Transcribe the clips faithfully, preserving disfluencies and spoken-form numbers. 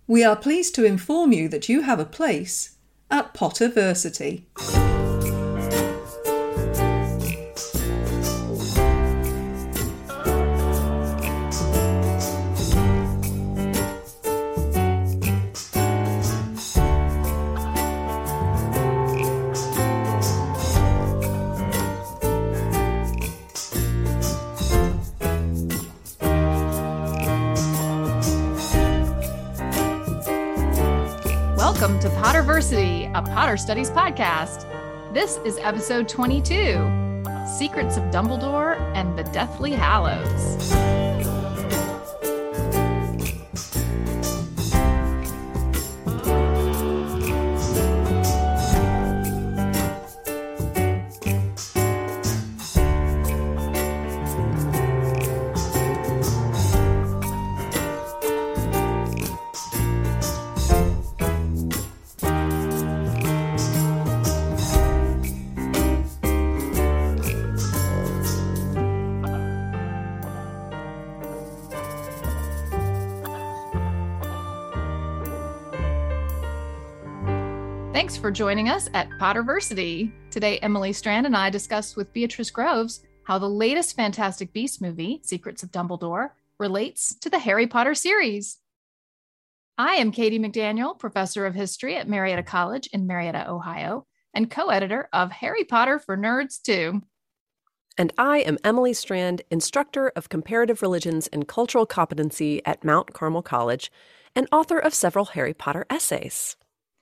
We are pleased to inform you that you have a place at Potterversity. Welcome to Potterversity, a Potter Studies podcast. This is episode twenty-two, Secrets of Dumbledore and the Deathly Hallows. Thanks for joining us at Potterversity. Today, Emily Strand and I discuss with Beatrice Groves how the latest Fantastic Beasts movie, Secrets of Dumbledore, relates to the Harry Potter series. I am Katie McDaniel, professor of history at Marietta College in Marietta, Ohio, and co-editor of Harry Potter for Nerds too. And I am Emily Strand, instructor of comparative religions and cultural competency at Mount Carmel College, and author of several Harry Potter essays.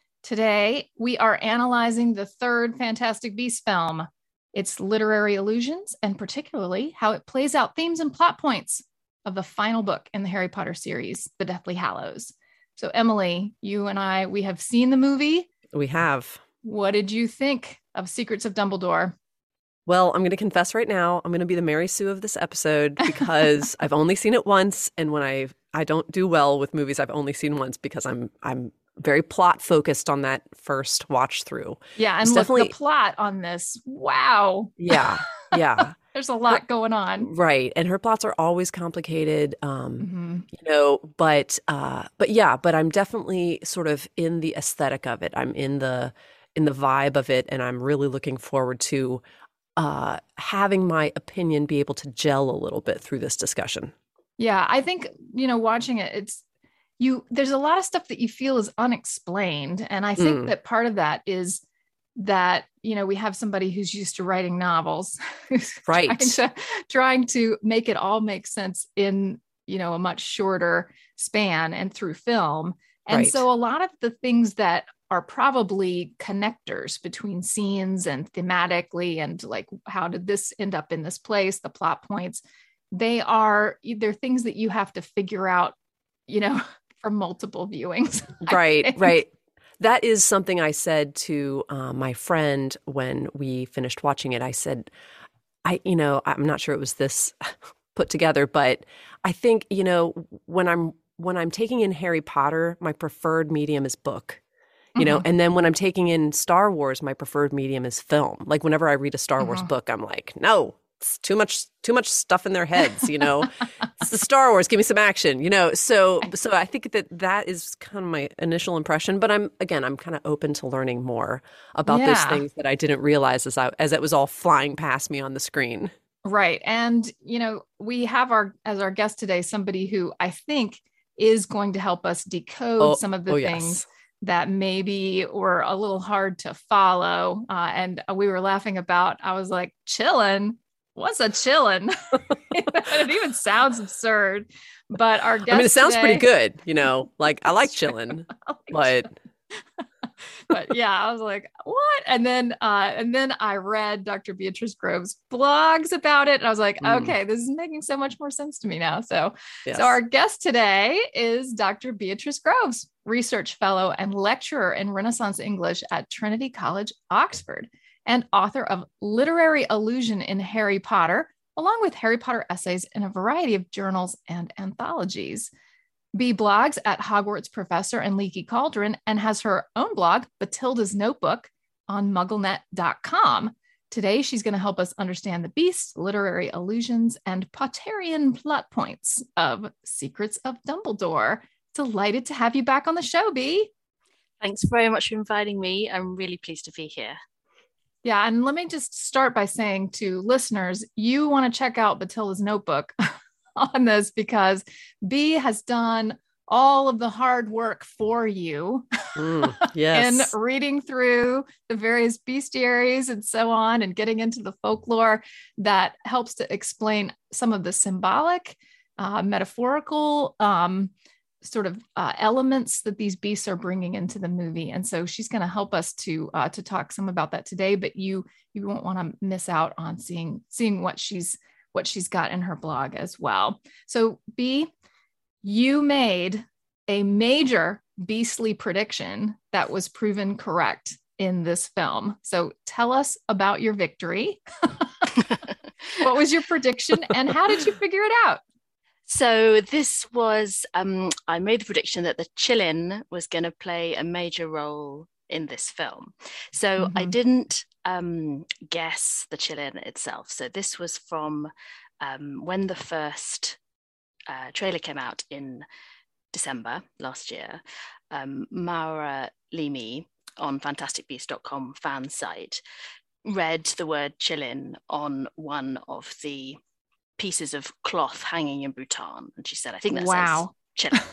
Today, we are analyzing the third Fantastic Beasts film, its literary allusions, and particularly how it plays out themes and plot points of the final book in the Harry Potter series, The Deathly Hallows. So, Emily, you and I, we have seen the movie. We have. What did you think of Secrets of Dumbledore? Well, I'm going to confess right now, I'm going to be the Mary Sue of this episode because I've only seen it once, and when I I don't do well with movies I've only seen once because I'm I'm very plot focused on that first watch through. Yeah, and it's look, definitely the plot on this, wow. Yeah, yeah. There's a lot going on. Right. And her plots are always complicated, um, Mm-hmm. you know, but uh, but yeah, but I'm definitely sort of in the aesthetic of it. I'm in the in the vibe of it, and I'm really looking forward to uh, having my opinion be able to gel a little bit through this discussion. Yeah, I think, you know, watching it, it's you, there's a lot of stuff that you feel is unexplained. And I think Mm. that part of that is that, you know, we have somebody who's used to writing novels, who's Right. trying to, trying to make it all make sense in, you know, a much shorter span and through film. And Right. so a lot of the things that are probably connectors between scenes and thematically, and like, how did this end up in this place, the plot points, they are either things that you have to figure out, you know, from multiple viewings. I Right, think. right. That is something I said to uh, my friend when we finished watching it. I said, I, you know, I'm not sure it was this put together, but I think, you know, when I'm when I'm taking in Harry Potter, my preferred medium is book. You know, Mhm. and then when I'm taking in Star Wars, my preferred medium is film. Like whenever I read a Star Wars Mhm. book, I'm like, no, it's too much, too much stuff in their heads. You know, it's the Star Wars. Give me some action. You know, so so I think that that is kind of my initial impression. But I'm again, I'm kind of open to learning more about those Yeah. things that I didn't realize as I as it was all flying past me on the screen. Right. And, you know, we have our, as our guest today, somebody who I think is going to help us decode Oh, some of the oh things yes. that maybe were a little hard to follow. Uh, and we were laughing about, I was like, chillin'? What's a chillin'? It even sounds absurd. But our guest I mean, it sounds today, pretty good. You know, like I like It's true. chilling, I like but but yeah, I was like, what? And then, uh, and then I read Doctor Beatrice Groves' blogs about it. And I was like, Mm. okay, this is making so much more sense to me now. So, yes. so our guest today is Doctor Beatrice Groves, research fellow and lecturer in Renaissance English at Trinity College, Oxford, and author of Literary Allusion in Harry Potter, along with Harry Potter essays in a variety of journals and anthologies. B blogs at Hogwarts Professor and Leaky Cauldron, and has her own blog, Batilda's Notebook, on mugglenet dot com. Today, she's going to help us understand the beasts, literary allusions, and Potterian plot points of Secrets of Dumbledore. Delighted to have you back on the show, Bea. Thanks very much for inviting me. I'm really pleased to be here. Yeah, and let me just start by saying to listeners, you want to check out Batilda's notebook on this because Bea has done all of the hard work for you mm, yes. in reading through the various bestiaries and so on and getting into the folklore that helps to explain some of the symbolic, uh, metaphorical um, sort of uh, elements that these beasts are bringing into the movie. And so she's going to help us to uh, to talk some about that today, but you you won't want to miss out on seeing seeing what she's what she's got in her blog as well. So Bea, you made a major beastly prediction that was proven correct in this film. So tell us about your victory. What was your prediction and how did you figure it out? So this was, um, I made the prediction that the Qilin was going to play a major role in this film. So mm-hmm. I didn't um, guess the Qilin itself. So this was from um, when the first uh, trailer came out in December last year. Um, Maura Limi on fantastic beasts dot com fan site read the word Qilin on one of the pieces of cloth hanging in Bhutan, and she said, I think that wow. says Qilin.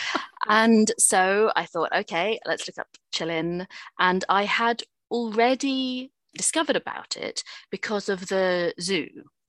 And so I thought, okay, let's look up Qilin. And I had already discovered about it because of the zoo,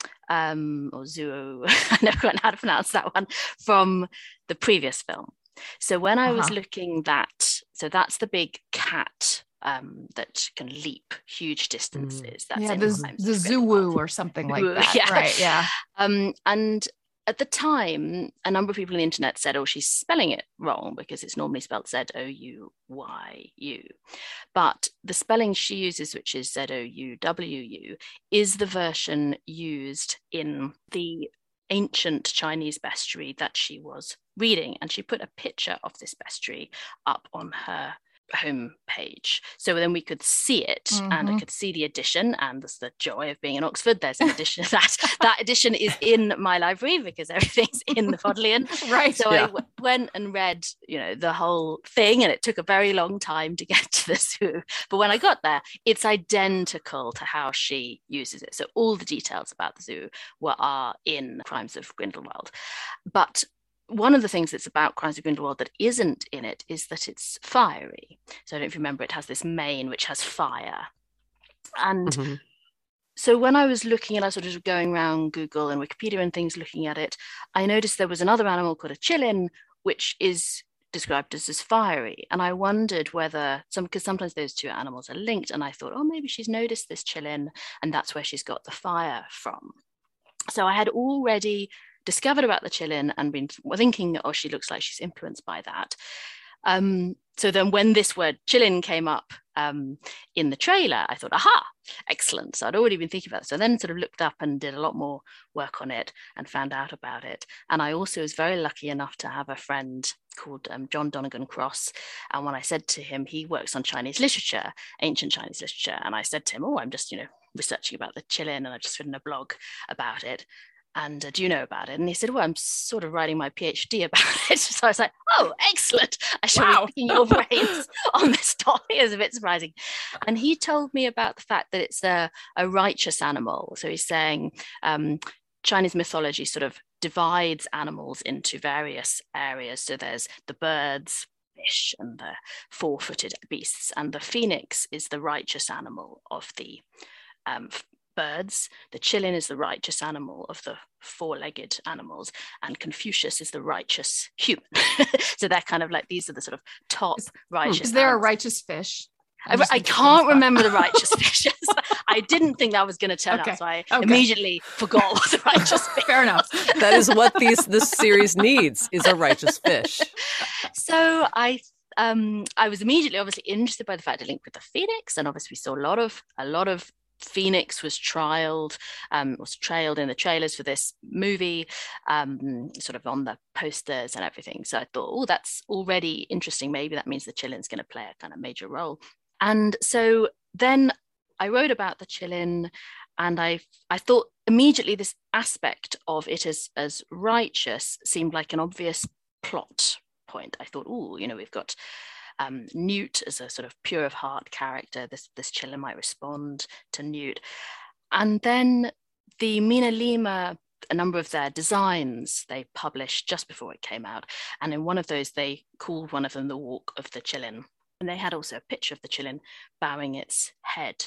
um, or zoo, I never quite know how to pronounce that one, from the previous film. So when I uh-huh. was looking that, so that's the big cat um, that can leap huge distances. Mm. That's yeah, the, the Zoo or something like that. Yeah. Right, yeah. Um, and at the time, a number of people on the internet said, oh, she's spelling it wrong because it's normally spelled Z O U Y U. But the spelling she uses, which is Z O U W U, is the version used in the ancient Chinese bestiary that she was reading. And she put a picture of this bestiary up on her home page, so then we could see it, mm-hmm. and I could see the edition. And that's the joy of being in Oxford, there's an edition that that edition is in my library because everything's in the Bodleian. Right. So yeah. I w- went and read, you know, the whole thing, and it took a very long time to get to the zoo, but when I got there, it's identical to how she uses it. So all the details about the zoo were are in Crimes of Grindelwald. But one of the things that's about Crimes of Grindelwald that isn't in it is that it's fiery. So I don't know if you remember, it has this mane which has fire. And mm-hmm. so when I was looking and I was sort of going around Google and Wikipedia and things looking at it, I noticed there was another animal called a Qilin, which is described as as fiery. And I wondered whether, some because sometimes those two animals are linked, and I thought, oh, maybe she's noticed this Qilin and that's where she's got the fire from. So I had already discovered about the Qilin and been thinking, oh, she looks like she's influenced by that. Um, so then when this word Qilin came up um, in the trailer, I thought, aha, excellent. So I'd already been thinking about it. So then sort of looked up and did a lot more work on it and found out about it. And I also was very lucky enough to have a friend called um, John Donegan Cross. And when I said to him, he works on Chinese literature, ancient Chinese literature. And I said to him, oh, I'm just, you know, researching about the Qilin, and I've just written a blog about it. And uh, do you know about it? And he said, well, I'm sort of writing my PhD about it. So I was like, oh, excellent. I should wow. be picking your brains on this topic. It was a bit surprising. And he told me about the fact that it's a, a righteous animal. So he's saying um, Chinese mythology sort of divides animals into various areas. So there's the birds, fish, and the four-footed beasts. And the phoenix is the righteous animal of the um, birds. The Qilin is the righteous animal of the four-legged animals, and Confucius is the righteous human. So they're kind of like, these are the sort of top is, righteous is there animals. A righteous fish? I, I can't remember the righteous fishes. I didn't think that was going to turn okay. out, so I okay. immediately forgot what the righteous fish. Fair enough. That is what these this series needs, is a righteous fish. So I um I was immediately obviously interested by the fact it linked with the phoenix, and obviously we saw a lot of a lot of Phoenix was trialed, um, was trailed in the trailers for this movie, um, sort of on the posters and everything. So I thought, oh, that's already interesting. Maybe that means the Qilin's going to play a kind of major role. And so then I wrote about the Qilin, and I I thought immediately this aspect of it as, as righteous seemed like an obvious plot point. I thought, oh, you know, we've got um, Newt as a sort of pure of heart character. This this Qilin might respond to Newt. And then the MinaLima, a number of their designs they published just before it came out. And in one of those, they called one of them the Walk of the Qilin. And they had also a picture of the Qilin bowing its head.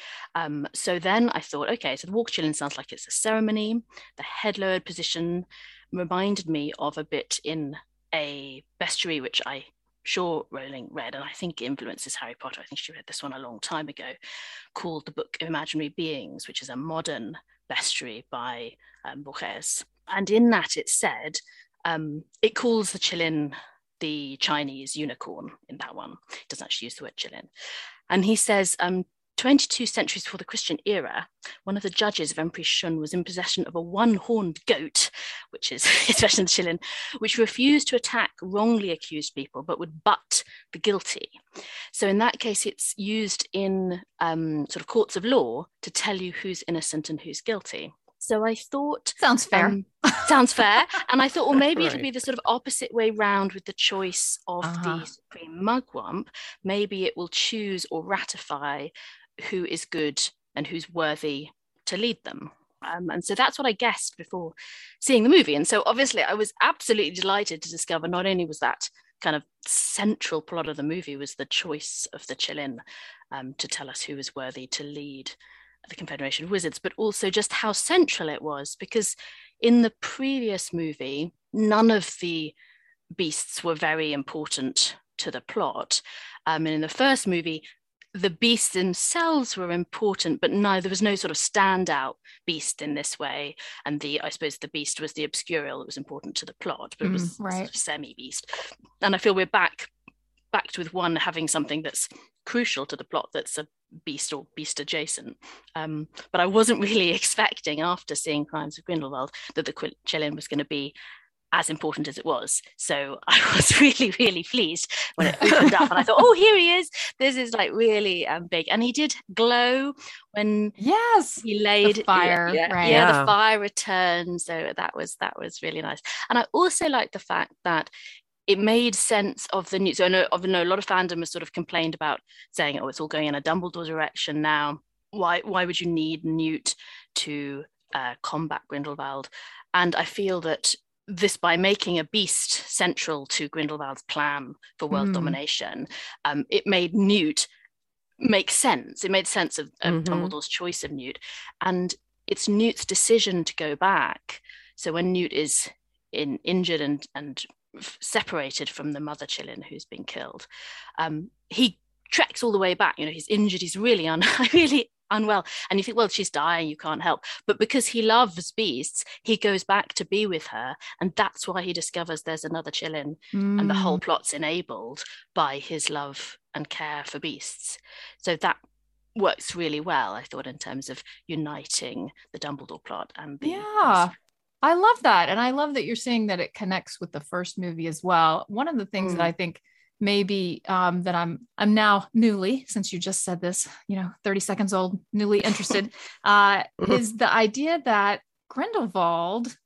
Um, so then I thought, okay, so the Walk of Qilin sounds like it's a ceremony. The head lowered position reminded me of a bit in a bestiary, which I sure Rowling read, and I think influences Harry Potter. I think she read this one a long time ago, called The Book of Imaginary Beings, which is a modern bestiary by um, Borges. And in that it said, um, it calls the Qilin the Chinese unicorn in that one. It doesn't actually use the word Qilin. And he says, um, twenty-two centuries before the Christian era, one of the judges of Emperor Shun was in possession of a one-horned goat, which is especially in Qilin, which refused to attack wrongly accused people, but would butt the guilty. So in that case, it's used in um, sort of courts of law to tell you who's innocent and who's guilty. So I thought... Sounds fair. Um, sounds fair. And I thought, well, maybe Right. it'll be the sort of opposite way round with the choice of Uh-huh. the Supreme Mugwump. Maybe it will choose or ratify who is good and who's worthy to lead them. Um, and so that's what I guessed before seeing the movie. And so obviously I was absolutely delighted to discover not only was that kind of central plot of the movie was the choice of the Qilin um, to tell us who was worthy to lead the Confederation of Wizards, but also just how central it was, because in the previous movie, none of the beasts were very important to the plot. Um, and in the first movie, the beasts themselves were important, but no, there was no sort of standout beast in this way. And the, I suppose the beast was the obscurial that was important to the plot, but it was Mm, right. sort of semi-beast. And I feel we're back, backed with one having something that's crucial to the plot that's a beast or beast adjacent. Um, but I wasn't really expecting, after seeing Crimes of Grindelwald, that the Qilin was going to be as important as it was. So I was really, really pleased when it opened up and I thought, oh, here he is. This is like really um, big. And he did glow when Yes. he laid The fire, yeah, right. yeah, Yeah. the fire returned. So that was that was really nice. And I also liked the fact that it made sense of the new. So I know, I know a lot of fandom has sort of complained about saying, oh, it's all going in a Dumbledore direction now. Why why would you need Newt to uh, combat Grindelwald? And I feel that this, by making a beast central to Grindelwald's plan for world Mm. domination, um, it made Newt make sense. It made sense of, of Mhm. Dumbledore's choice of Newt. And it's Newt's decision to go back. So when Newt is in, injured and, and f- separated from the mother Qilin who's been killed, um, he treks all the way back. You know, he's injured, he's really, un- really unwell. And you think, well, she's dying, you can't help. But because he loves beasts, he goes back to be with her. And that's why he discovers there's another Qilin. And the whole Mm. plot's enabled by his love and care for beasts. So that works really well, I thought, in terms of uniting the Dumbledore plot and the Yeah. I love that. And I love that you're saying that it connects with the first movie as well. One of the things Mm. that I think maybe um, that I'm I'm now newly, since you just said this, you know, thirty seconds old, newly interested, uh, is the idea that Grindelwald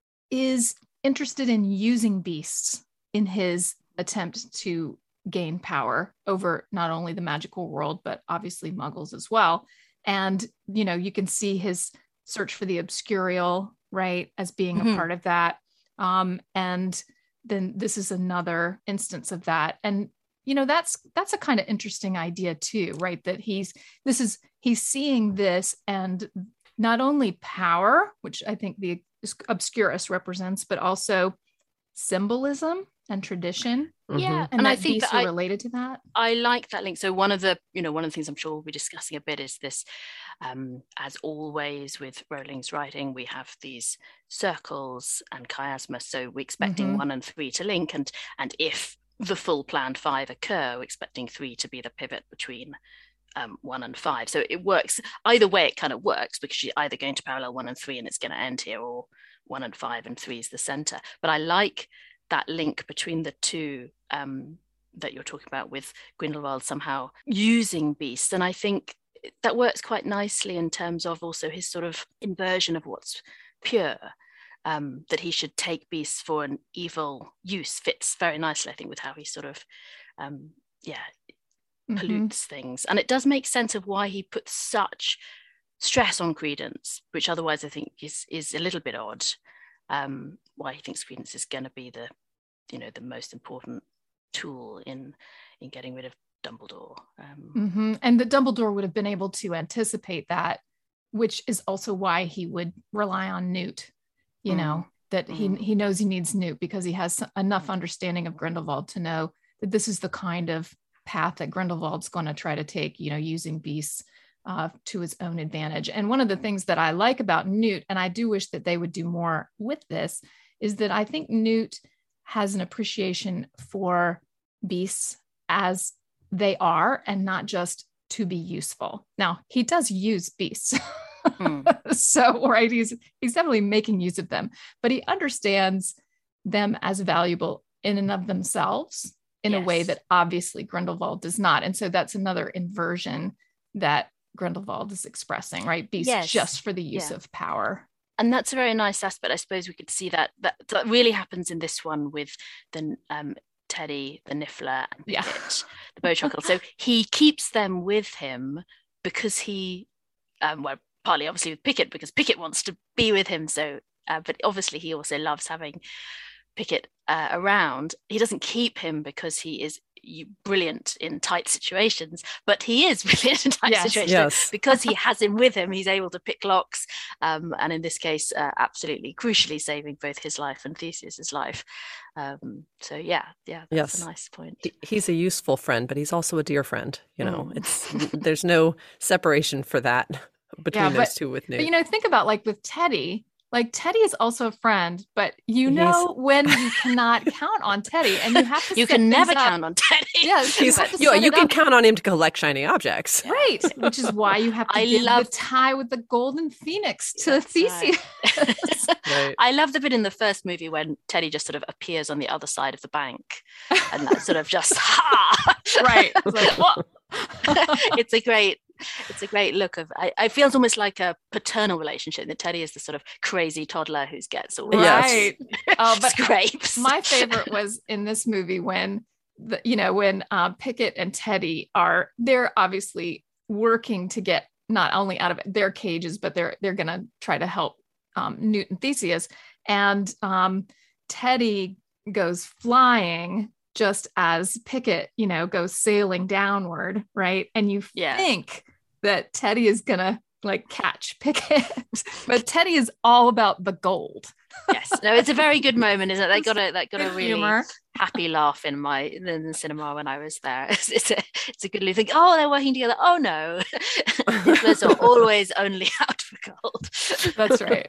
is interested in using beasts in his attempt to gain power over not only the magical world, but obviously muggles as well. And, you know, you can see his search for the obscurial, right, as being Mhm. a part of that. Um, and then this is another instance of that. And, you know, that's that's a kind of interesting idea too, right? That he's this is he's seeing this, and not only power, which I think the Obscurus represents, but also symbolism and tradition. Yeah, Mhm. And, and I that think beasts that are I, related to that. I like that link. So one of the, you know, one of the things I'm sure we'll be discussing a bit is this, um, as always with Rowling's writing, we have these circles and chiasma. So we're expecting Mhm. one and three to link, and and if the full planned five occur, we're expecting three to be the pivot between um, one and five. So it works either way. It kind of works because you're either going to parallel one and three, and it's going to end here, or one and five and three is the center. But I like that link between the two. Um, that you're talking about, with Grindelwald somehow using beasts. And I think that works quite nicely in terms of also his sort of inversion of what's pure. um, that he should take beasts for an evil use fits very nicely, I think, with how he sort of, um, yeah, pollutes mm-hmm. things. And it does make sense of why he puts such stress on Credence, which otherwise I think is is a little bit odd. Um, why he thinks Credence is going to be the, you know, the most important tool in in getting rid of Dumbledore. Um, mm-hmm. And that Dumbledore would have been able to anticipate that, which is also why he would rely on Newt, you mm. know, that mm. he he knows he needs Newt because he has enough understanding of Grindelwald to know that this is the kind of path that Grindelwald's going to try to take, you know, using beasts uh, to his own advantage. And one of the things that I like about Newt, and I do wish that they would do more with this, is that I think Newt has an appreciation for beasts as they are and not just to be useful. Now, he does use beasts. Mm. So, right, he's he's definitely making use of them, but he understands them as valuable in and of themselves in yes. a way that obviously Grindelwald does not. And so that's another inversion that Grindelwald is expressing, right? Beasts yes. just for the use yeah. of power. And that's a very nice aspect. I suppose we could see that that, that really happens in this one with the um, Teddy, the Niffler, and Pickett, yeah. the Bowtruckle. So he keeps them with him because he, um, well, partly obviously with Pickett, because Pickett wants to be with him. So, uh, but obviously he also loves having Pickett uh, around. He doesn't keep him because he is brilliant in tight situations, but he is brilliant in tight yes, situations yes. because he has him with him. He's able to pick locks, um, and in this case, uh, absolutely crucially saving both his life and Theseus's life. Um, so yeah, yeah, that's yes. a nice point. He, he's a useful friend, but he's also a dear friend. You know, mm. it's there's no separation for that between yeah, but, those two with Newt. But you know, think about like with Teddy. Like Teddy is also a friend, but you know He's... when you cannot count on Teddy, and you have to. You can never count on Teddy. Yes, you, you, you can up. count on him to collect shiny objects, right? Which is why you have to I give love... the tie with the golden phoenix to That's Theseus. Right. Right. I love the bit in the first movie when Teddy just sort of appears on the other side of the bank, and that sort of just ha right. It's like, what? It's a great. It's a great look of. I, it feels almost like a paternal relationship. That Teddy is the sort of crazy toddler who gets all right. Oh, but scrapes. My favorite was in this movie when the, you know, when uh, Pickett and Teddy are they're obviously working to get not only out of their cages, but they're they're going to try to help um, Newt and Theseus. And um, Teddy goes flying just as Pickett, you know, goes sailing downward, right? And you yeah. think that Teddy is gonna like catch Pickett, but Teddy is all about the gold. Yes, no, it's a very good moment, isn't it? They got a that got a really humor. happy laugh in my in the cinema when I was there. It's, it's a it's a good little thing. Oh, they're working together. Oh no, those are always only out for gold. That's right.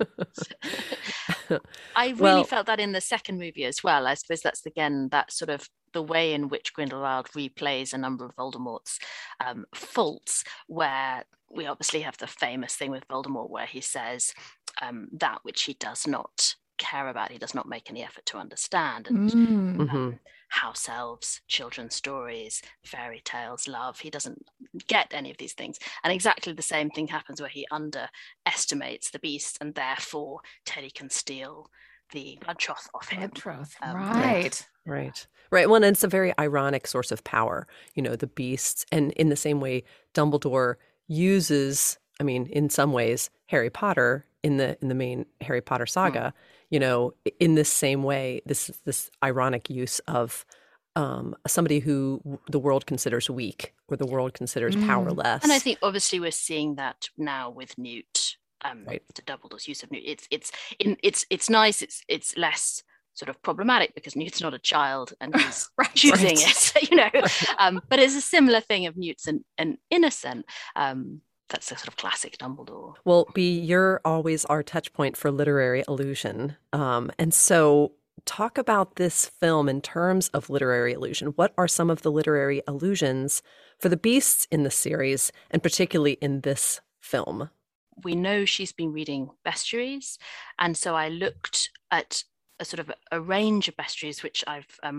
I really well, felt that in the second movie as well. I suppose that's again that sort of the way in which Grindelwald replays a number of Voldemort's um, faults, where we obviously have the famous thing with Voldemort where he says um, that which he does not care about, he does not make any effort to understand. And mm. um, mm-hmm. house elves, children's stories, fairy tales, love, he doesn't get any of these things. And exactly the same thing happens where he underestimates the beast, and therefore Teddy can steal the blood trough off him. Blood trough, um, right. Right. Right. Well, and it's a very ironic source of power, you know, the beasts. And in the same way, Dumbledore uses, I mean, in some ways, Harry Potter in the in the main Harry Potter saga, mm. you know, in this same way, this this ironic use of um, somebody who the world considers weak or the world considers mm. powerless. And I think obviously we're seeing that now with Newt, um, right. to Dumbledore's use of Newt. It's it's in, it's it's nice. It's it's less sort of problematic because Newt's not a child and he's right, choosing right. it, you know. Um, but it's a similar thing of Newt's an, an innocent. Um, that's a sort of classic Dumbledore. Well, Bea, you're always our touch point for literary illusion. Um, and so talk about this film in terms of literary illusion. What are some of the literary illusions for the beasts in the series, and particularly in this film? We know she's been reading bestiaries. And so I looked at a sort of a range of bestiaries, which I've um,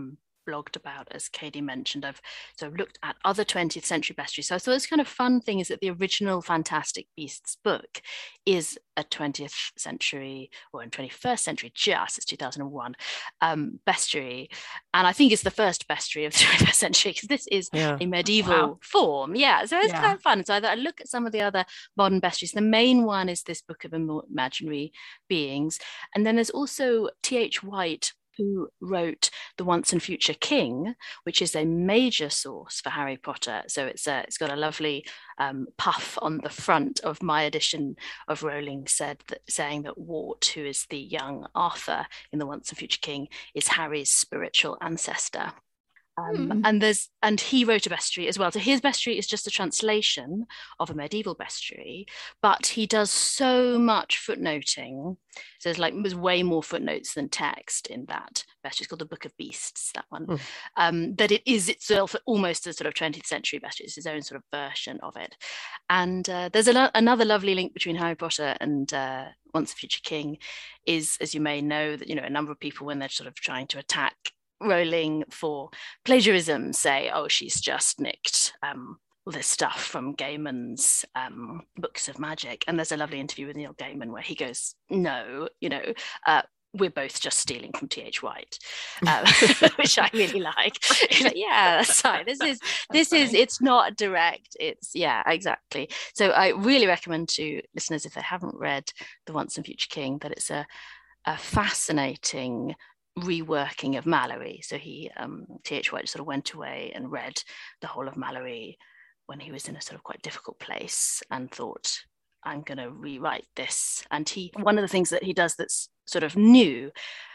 blogged about, as Katie mentioned. I've so I've looked at other twentieth century bestiaries. So I thought this kind of fun thing is that the original Fantastic Beasts book is a twentieth century, or in twenty-first century, just it's two thousand one um, bestiary, and I think it's the first bestiary of the twenty-first century, because this is yeah. a medieval wow. form. Yeah, so it's yeah. kind of fun. So I, I look at some of the other modern bestiaries. The main one is this Book of Imaginary Beings, and then there's also T H White, who wrote The Once and Future King, which is a major source for Harry Potter. So it's a, it's got a lovely um, puff on the front of my edition of Rowling, said that, saying that Wart, who is the young Arthur in The Once and Future King, is Harry's spiritual ancestor. Um, mm. And there's and he wrote a bestiary as well. So his bestiary is just a translation of a medieval bestiary, but he does so much footnoting. So there's like there's way more footnotes than text in that bestiary. It's called the Book of Beasts, that one. Mm. Um, that it is itself almost a sort of twentieth century bestiary. It's his own sort of version of it. And uh, there's a lo- another lovely link between Harry Potter and uh, Once and Future King. Is, as you may know, that you know a number of people, when they're sort of trying to attack Rowling for plagiarism, say, oh, she's just nicked um, all this stuff from Gaiman's um, Books of Magic. And there's a lovely interview with Neil Gaiman where he goes, no, you know, uh, we're both just stealing from T H White, um, which I really like. Like, yeah, that's fine. This is, this funny. is, it's not direct. It's, yeah, exactly. So I really recommend to listeners, if they haven't read The Once and Future King, that it's a, a fascinating reworking of Malory. So he um T H White sort of went away and read the whole of Malory when he was in a sort of quite difficult place and thought, I'm going to rewrite this. And he one of the things that he does that's sort of new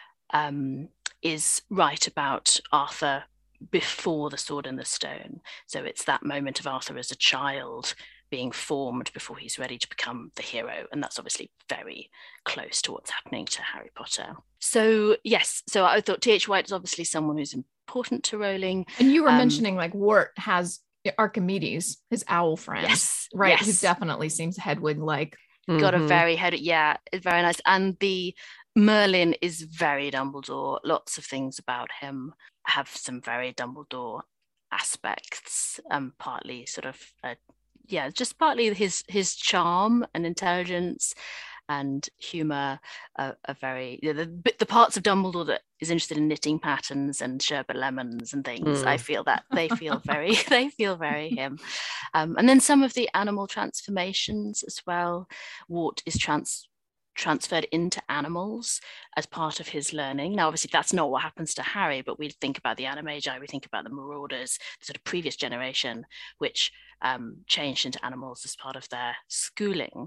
um is write about Arthur before the Sword and the Stone. So it's that moment of Arthur as a child being formed before he's ready to become the hero. And that's obviously very close to what's happening to Harry Potter. So yes, so I thought T H White is obviously someone who's important to Rowling. And you were um, mentioning like Wart has Archimedes, his owl friend, yes, right? Yes. Who definitely seems Hedwig-like. Mm-hmm. Got a very head, yeah, it's very nice. And the Merlin is very Dumbledore. Lots of things about him have some very Dumbledore aspects, um, partly sort of uh, yeah, just partly his his charm and intelligence and humor are, are very, you know, the, the parts of Dumbledore that is interested in knitting patterns and sherbet lemons and things. Mm. I feel that they feel very, they feel very him. Um, and then some of the animal transformations as well. Wart is trans transferred into animals as part of his learning. Now, obviously, that's not what happens to Harry, but we think about the Animagi, we think about the Marauders, the sort of previous generation, which um, changed into animals as part of their schooling.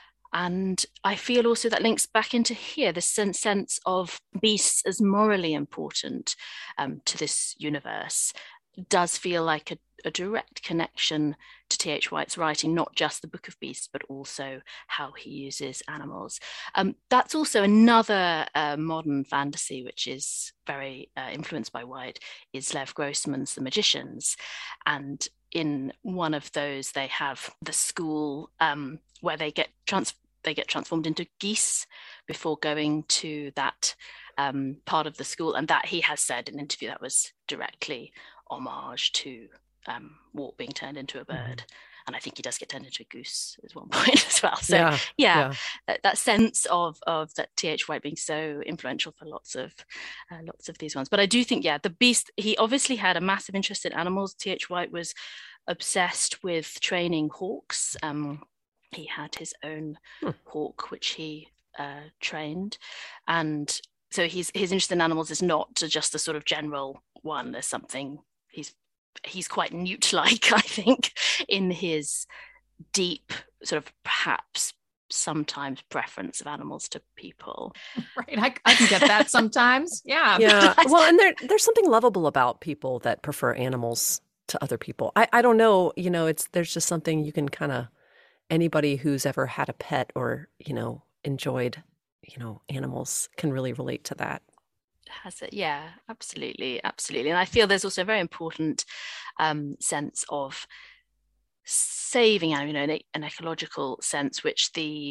And I feel also that links back into here, this sense, sense of beasts as morally important um, to this universe does feel like a, a direct connection to T H White's writing, not just the Book of Beasts, but also how he uses animals. Um, that's also another uh, modern fantasy, which is very uh, influenced by White, is Lev Grossman's The Magicians. And in one of those, they have the school um, where they get trans they get transformed into geese before going to that um, part of the school. And that he has said in an interview that was directly homage to um, Wart being turned into a bird. Mm-hmm. And I think he does get turned into a goose at one point as well. So yeah, yeah, yeah. That, that sense of of that T H White being so influential for lots of uh, lots of these ones. But I do think, yeah, the beast, he obviously had a massive interest in animals. T H White was obsessed with training hawks. Um, he had his own hmm. hawk, which he uh, trained. And so he's, his interest in animals is not just a sort of general one. There's something, he's he's quite newt-like, I think, in his deep sort of perhaps sometimes preference of animals to people. Right. I, I can get that sometimes. Yeah. Yeah. Well, and there there's something lovable about people that prefer animals to other people. I, I don't know, you know, it's there's just something you can kind of, anybody who's ever had a pet or, you know, enjoyed, you know, animals can really relate to that. Has it? Yeah, absolutely. Absolutely. And I feel there's also a very important um, sense of saving, you know, an, an ecological sense, which the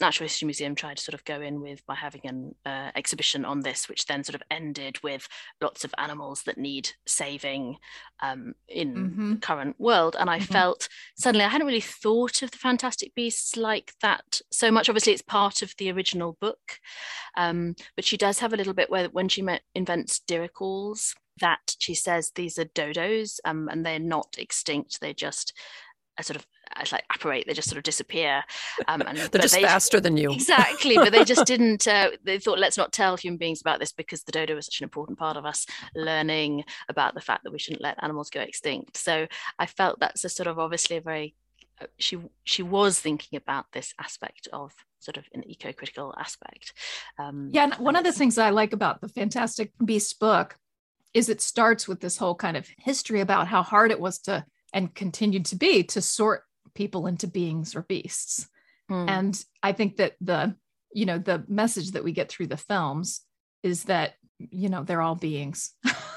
Natural History Museum tried to sort of go in with by having an uh, exhibition on this, which then sort of ended with lots of animals that need saving um, in Mm-hmm. the current world. And I Mhm. felt suddenly I hadn't really thought of the Fantastic Beasts like that so much. Obviously, it's part of the original book, um, but she does have a little bit where when she met, invents diricals, that she says these are dodos, um, and they're not extinct. They just uh, sort of uh, like apparate. They just sort of disappear. Um, and They're but just they, faster than you. Exactly, but they just didn't. Uh, they thought, let's not tell human beings about this because the dodo is such an important part of us learning about the fact that we shouldn't let animals go extinct. So I felt that's a sort of obviously a very uh, she she was thinking about this aspect of sort of an eco-critical aspect. Um, Yeah, and one and of the it's- things I like about the Fantastic Beasts book is it starts with this whole kind of history about how hard it was to, and continued to be, to sort people into beings or beasts. Hmm. And I think that the, you know, the message that we get through the films is that, you know, they're all beings.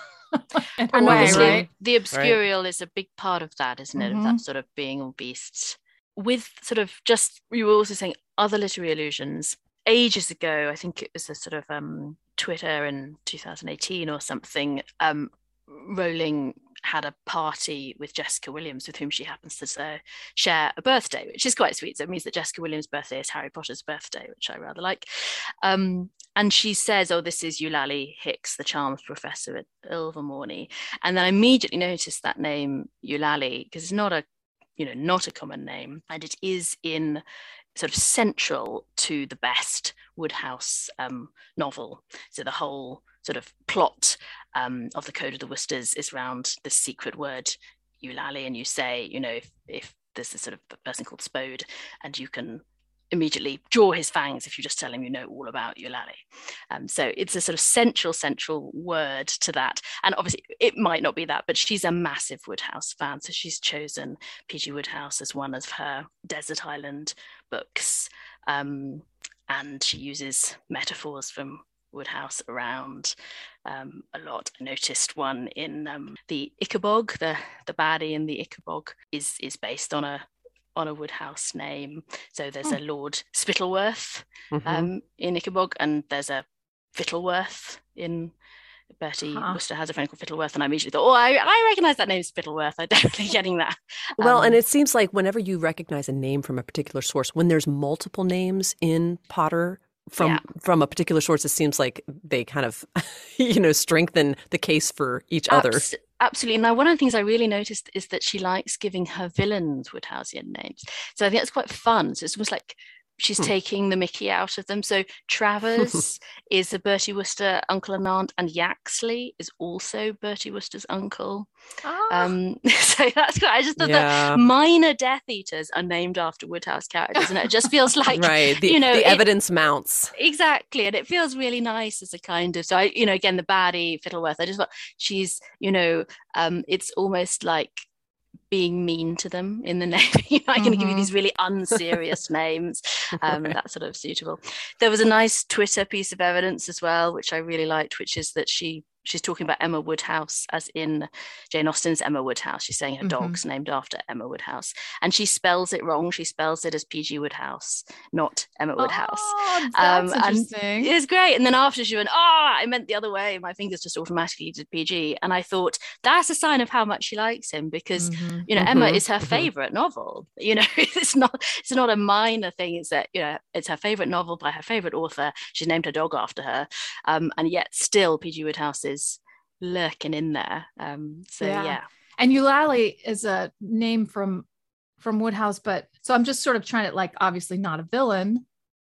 In a And way, obviously, right? the obscurial is a big part of that, isn't it? Of Mhm. that sort of being or beasts. With sort of just, you were also saying other literary allusions. Ages ago, I think it was a sort of um, Twitter in two thousand eighteen or something, um, Rowling had a party with Jessica Williams, with whom she happens to uh, share a birthday, which is quite sweet. So it means that Jessica Williams' birthday is Harry Potter's birthday, which I rather like. Um, and she says, oh, this is Eulalie Hicks, the charms professor at Ilvermorny. And then I immediately noticed that name, Eulalie, because it's not a, you know, not a common name. And it is in sort of central to the best Woodhouse um, novel. So the whole sort of plot um, of the Code of the Woosters is around the secret word Eulalie, and you say, you know, if, if there's this sort of person called Spode, and you can immediately draw his fangs if you just tell him you know all about Eulalie. Um, so it's a sort of central, central word to that. And obviously it might not be that, but she's a massive Woodhouse fan. So she's chosen P G Woodhouse as one of her Desert Island books. Um, and she uses metaphors from Woodhouse around um, a lot. I noticed one in um, the Ichabog, the, the baddie in the Ichabog is, is based on a on a Woodhouse name. So there's Hmm. a Lord Spittleworth Mhm. um, in Ichabod, and there's a Fittleworth in Bertie Uh-huh. Wooster has a friend called Fittleworth, and I immediately thought, oh, I, I recognize that name, Spittleworth. I'm definitely getting that. Well, Um, and it seems like whenever you recognize a name from a particular source, when there's multiple names in Potter from Yeah. from a particular source, it seems like they kind of, you know, strengthen the case for each other. Abs- Absolutely. Now, one of the things I really noticed is that she likes giving her villains Woodhouseian names. So I think that's quite fun. So it's almost like she's Hmm. taking the Mickey out of them. So Travers is a Bertie Wooster uncle and aunt, and Yaxley is also Bertie Wooster's uncle. Ah, Um, so that's good. I just thought Yeah. that minor Death Eaters are named after Woodhouse characters, and it just feels like Right. The, you know, the it- evidence mounts. Exactly, and it feels really nice as a kind of, so I, you know, again, the baddie Fittleworth, I just thought she's, you know, um, it's almost like being mean to them in the name. You know, I'm going to give you Mhm. these really unserious names. Um, Right. That's sort of suitable. There was a nice Twitter piece of evidence as well, which I really liked, which is that she she's talking about Emma Woodhouse as in Jane Austen's Emma Woodhouse. She's saying her Mhm. dog's named after Emma Woodhouse, and she spells it wrong. She spells it as P G Woodhouse, not Emma Woodhouse. Oh, that's Um, and interesting. It was great. And then after she went, oh, I meant the other way. My fingers just automatically did P G. And I thought that's a sign of how much she likes him, because Mhm. you know, Emma Mhm, is her mhm. favorite novel. You know, it's not it's not a minor thing. It's that, you know, it's her favorite novel by her favorite author. She's named her dog after her. Um, and yet still P G Woodhouse is lurking in there. Um, so Yeah. yeah. And Eulalie is a name from from Woodhouse, but so I'm just sort of trying to, like, obviously not a villain,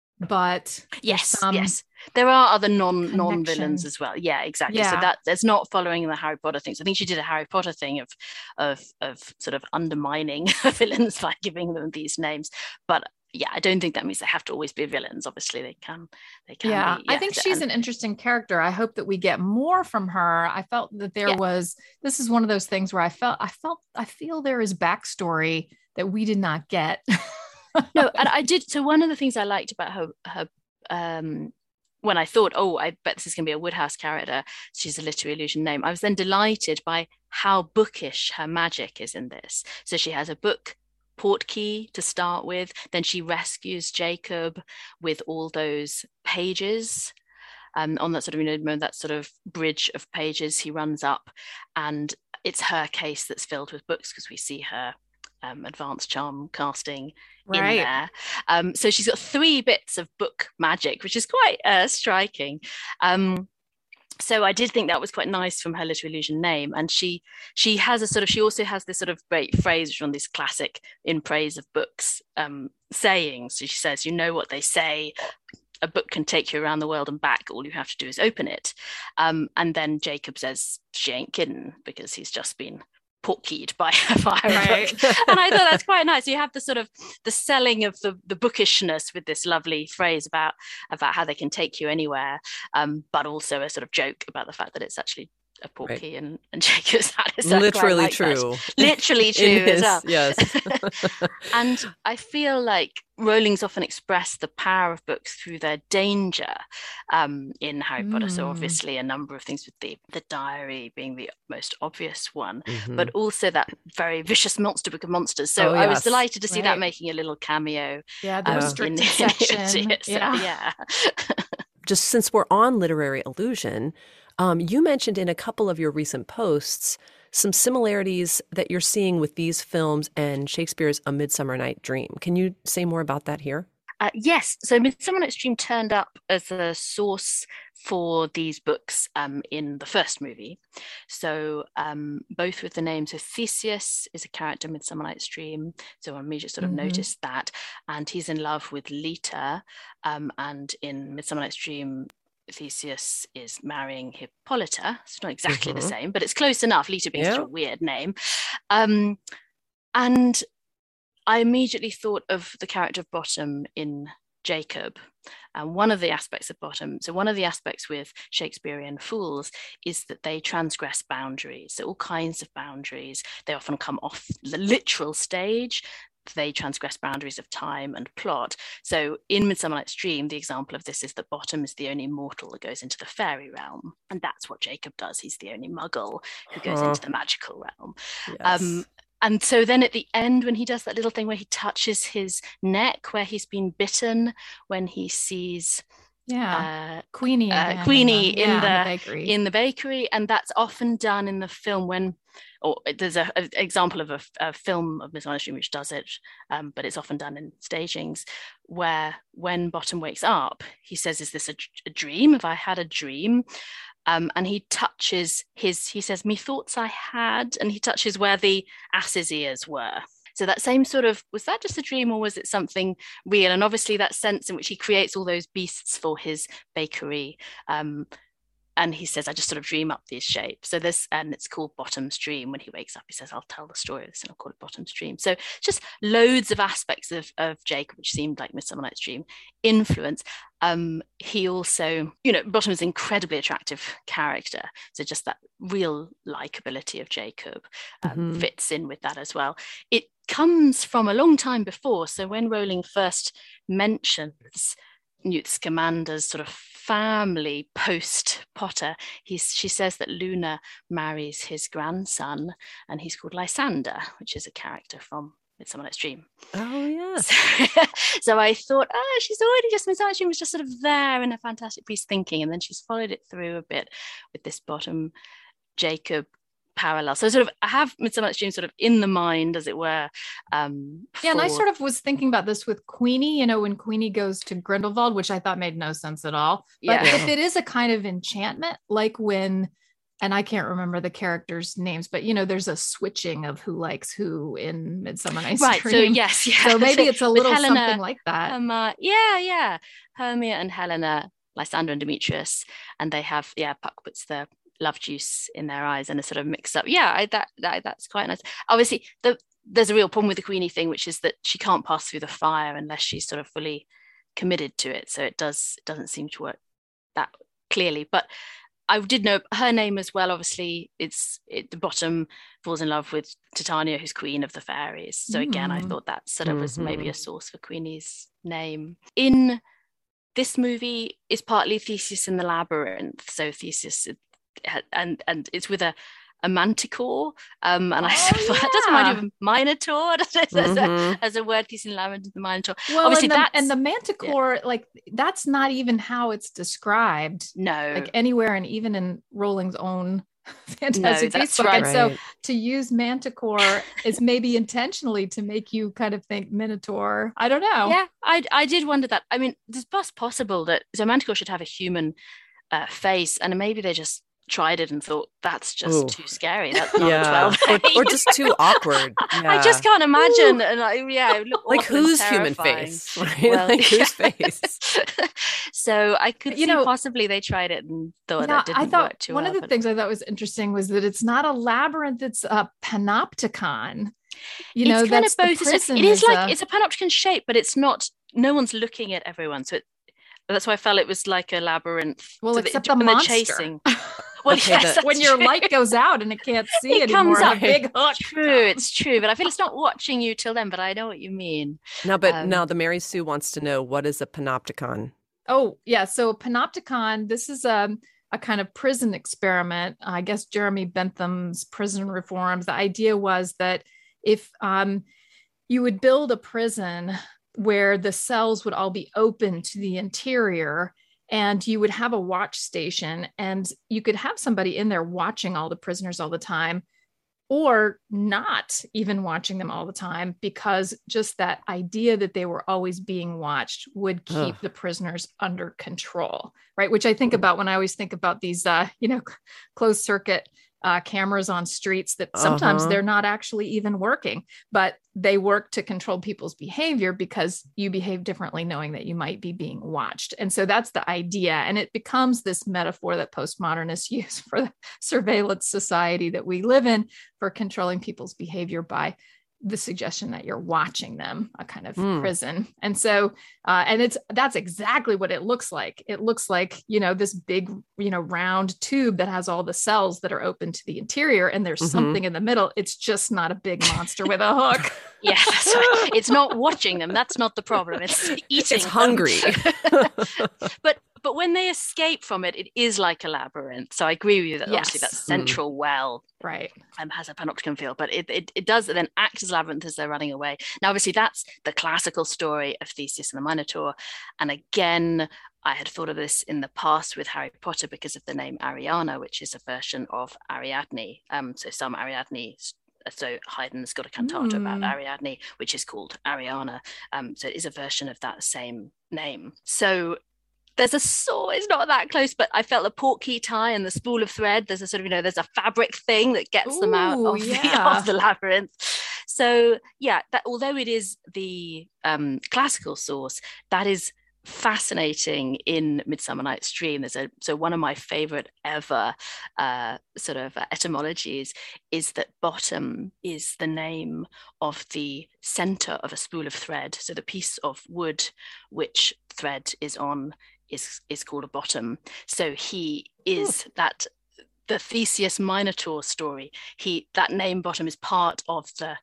but Yes, some yes. There are other non non villains connection. as well. Yeah, exactly. So Yeah. that that's not following the Harry Potter thing. So I think she did a Harry Potter thing of of of sort of undermining villains by giving them these names. But yeah, I don't think that means they have to always be villains. Obviously, they can they can yeah, be. I think she's and- an interesting character. I hope that we get more from her. I felt that there Yeah. was, this is one of those things where I felt, I felt, I feel there is backstory that we did not get. No, and I did. So one of the things I liked about her, her um, when I thought, oh, I bet this is going to be a Woodhouse character, she's a literary allusion name, I was then delighted by how bookish her magic is in this. So she has a book Portkey to start with. Then she rescues Jacob with all those pages. Um, on that sort of, you know, that sort of bridge of pages he runs up, and it's her case that's filled with books because we see her um, advanced charm casting right. in there. Um, so she's got three bits of book magic, which is quite uh, striking. Um, so I did think that was quite nice from her Literary Illusion name. And she she has a sort of, she also has this sort of great phrase, which is on this classic in praise of books um, sayings. So she says, you know what they say, a book can take you around the world and back. All you have to do is open it. Um, and then Jacob says, she ain't kidding, because he's just been portkeyed by a fire right. book. And I thought that's quite nice. You have the sort of the selling of the, the bookishness with this lovely phrase about, about how they can take you anywhere, um, but also a sort of joke about the fact that it's actually a portkey right. and, and Jacob's hat is literally like true. That. Literally true his, as well. Yes. And I feel like Rowling's often expressed the power of books through their danger um, in Harry mm. Potter. So obviously a number of things with the, the diary being the most obvious one, mm-hmm. but also that very vicious monster book of monsters. So oh, I yes. was delighted to see right. that making a little cameo. Yeah, the um, restricted section. so, yeah. yeah. Just since we're on Literary Illusion, um, you mentioned in a couple of your recent posts some similarities that you're seeing with these films and Shakespeare's A Midsummer Night Dream. Can you say more about that here? Uh, yes. So Midsummer Night's Dream turned up as a source for these books um, in the first movie. So um, both with the names of Theseus is a character in Midsummer Night's Dream. So I immediately sort of mm-hmm. noticed that. And he's in love with Leta. Um, and in Midsummer Night's Dream, Theseus is marrying Hippolyta. It's not exactly mm-hmm. the same, but it's close enough, Leta being yeah. such a weird name. Um, and I immediately thought of the character of Bottom in Jacob. And one of the aspects of Bottom, so one of the aspects with Shakespearean fools is that they transgress boundaries. So all kinds of boundaries. They often come off the literal stage. They transgress boundaries of time and plot. So in Midsummer Night's Dream, the example of this is that Bottom is the only mortal that goes into the fairy realm. And that's what Jacob does. He's the only muggle who goes oh. into the magical realm. Yes. Um, and so then at the end, when he does that little thing where he touches his neck, where he's been bitten, when he sees... Yeah, uh, Queenie, uh, Queenie in the, in, the, in, yeah, the, in the bakery. in the bakery, and that's often done in the film when, or there's a, a example of a, a film of Midsummer Night's Dream which does it, um, but it's often done in stagings, where when Bottom wakes up, he says, "Is this a, a dream? Have I had a dream?" Um, and he touches his, he says, "Me thoughts I had," and he touches where the ass's ears were. So that same sort of, was that just a dream or was it something real? And obviously that sense in which he creates all those beasts for his bakery. Um, and he says, I just sort of dream up these shapes. So this, and it's called Bottom's Dream. When he wakes up, he says, I'll tell the story of this and I'll call it Bottom's Dream. So just loads of aspects of, of Jacob, which seemed like Midsummer Night's Dream influence. Um, he also, you know, Bottom is an incredibly attractive character. So just that real likability of Jacob um, mm-hmm. fits in with that as well. It comes from a long time before. So when Rowling first mentions Newt Scamander's sort of family post Potter, he's, she says that Luna marries his grandson and he's called Lysander, which is a character from Midsummer Night's Dream. Oh, yes. So, so I thought, oh, she's already just, Midsummer Night's Dream was just sort of there in a Fantastic Beasts thinking, and then she's followed it through a bit with this Bottom Jacob parallel. So sort of I have Midsummer Night's Dream sort of in the mind, as it were. Um, yeah, for... and I sort of was thinking about this with Queenie, you know, when Queenie goes to Grindelwald, which I thought made no sense at all. But yeah. if it is a kind of enchantment, like when, and I can't remember the characters' names, but you know, there's a switching of who likes who in Midsummer Night's right, Dream. So yes, yeah. So maybe it's a little Helena, something like that. Um, uh, yeah, yeah. Hermia and Helena, Lysander and Demetrius, and they have, yeah, Puck puts the love juice in their eyes and a sort of mix up. Yeah, I, that, that that's quite nice. Obviously, the, there's a real problem with the Queenie thing, which is that she can't pass through the fire unless she's sort of fully committed to it. So it does it doesn't seem to work that clearly. But I did know her name as well. Obviously, it's it, the Bottom falls in love with Titania, who's Queen of the Fairies. So again, mm. I thought that sort of mm-hmm. was maybe a source for Queenie's name. In this movie is partly Theseus in the Labyrinth. So Theseus, and and it's with a a manticore, um, and I Oh, thought that does remind yeah. you of a minotaur as, a, Mhm. as a word piece in Lavender, the minotaur. Well, Obviously, and the, that's and the manticore, like that's not even how it's described, no, like anywhere, and even in Rowling's own no, Fantastic that's Beasts book. And right. so Right. to use manticore is maybe intentionally to make you kind of think minotaur. I don't know. Yeah, I I did wonder that. I mean, it's pos- possible that so manticore should have a human uh, face, and maybe they just tried it and thought that's just Ooh. too scary. That's not a Yeah. twelve. Or, or just too awkward. Yeah. I just can't imagine. And I, yeah, it would look like awful and whose human terrifying. face? Right? Well, like whose yeah. face? So I could You see know- possibly they tried it and thought Yeah, that didn't I thought work too one well. of the but- things I thought was interesting was that it's not a labyrinth; it's a panopticon. You know, it's kind that's of both. the It's a- prison it is like a- it's a panopticon shape, but it's not. No one's looking at everyone, so it, that's why I felt it was like a labyrinth. well, So except they, the when they're monster. chasing. Well, Okay, yes, the- that's when your true. light goes out and it can't see It anymore, comes and up. a big hook. True, it's true, but I feel it's not watching you till then. But I know what you mean. No, but Um, now the Mary Sue wants to know, what is a panopticon? Oh, yeah. So Panopticon, this is a, a kind of prison experiment. I guess Jeremy Bentham's prison reforms. The idea was that if um, you would build a prison where the cells would all be open to the interior, and you would have a watch station, and you could have somebody in there watching all the prisoners all the time, or not even watching them all the time, because just that idea that they were always being watched would keep Ugh. the prisoners under control, right? Which I think about when I always think about these, uh, you know, closed circuit uh, cameras on streets that sometimes Uh-huh. they're not actually even working, but they work to control people's behavior because you behave differently knowing that you might be being watched. And so that's the idea. And it becomes this metaphor that postmodernists use for the surveillance society that we live in, for controlling people's behavior by the suggestion that you're watching them, a kind of Hmm. prison. And so, uh, and it's, that's exactly what it looks like. It looks like, you know, this big, you know, round tube that has all the cells that are open to the interior, and there's Mhm. something in the middle. It's just not a big monster with a hook. Yeah, that's right. It's not watching them. That's not the problem. It's eating. It's them. hungry. but but when they escape from it, it is like a labyrinth. So I agree with you that obviously that Yes. central well Right. um, has a panopticon feel, but it, it it does then act as a labyrinth as they're running away. Now, obviously, that's the classical story of Theseus and the Minotaur. And again, I had thought of this in the past with Harry Potter because of the name Ariana, which is a version of Ariadne. Um, so some Ariadne. So Haydn's got a cantata about Mm. Ariadne, which is called Ariana. Um, so it is a version of that same name. So there's a saw, it's not that close, but I felt the portkey tie and the spool of thread. There's a sort of, you know, there's a fabric thing that gets them out Ooh, of, the, yeah. of the labyrinth. So yeah, that although it is the um, classical source, that is fascinating in Midsummer Night's Dream. There's a so one of my favorite ever uh, sort of etymologies is that bottom is the name of the center of a spool of thread. So the piece of wood which thread is on is is called a bottom. So he is Ooh. that the Theseus Minotaur story. He that name bottom is part of the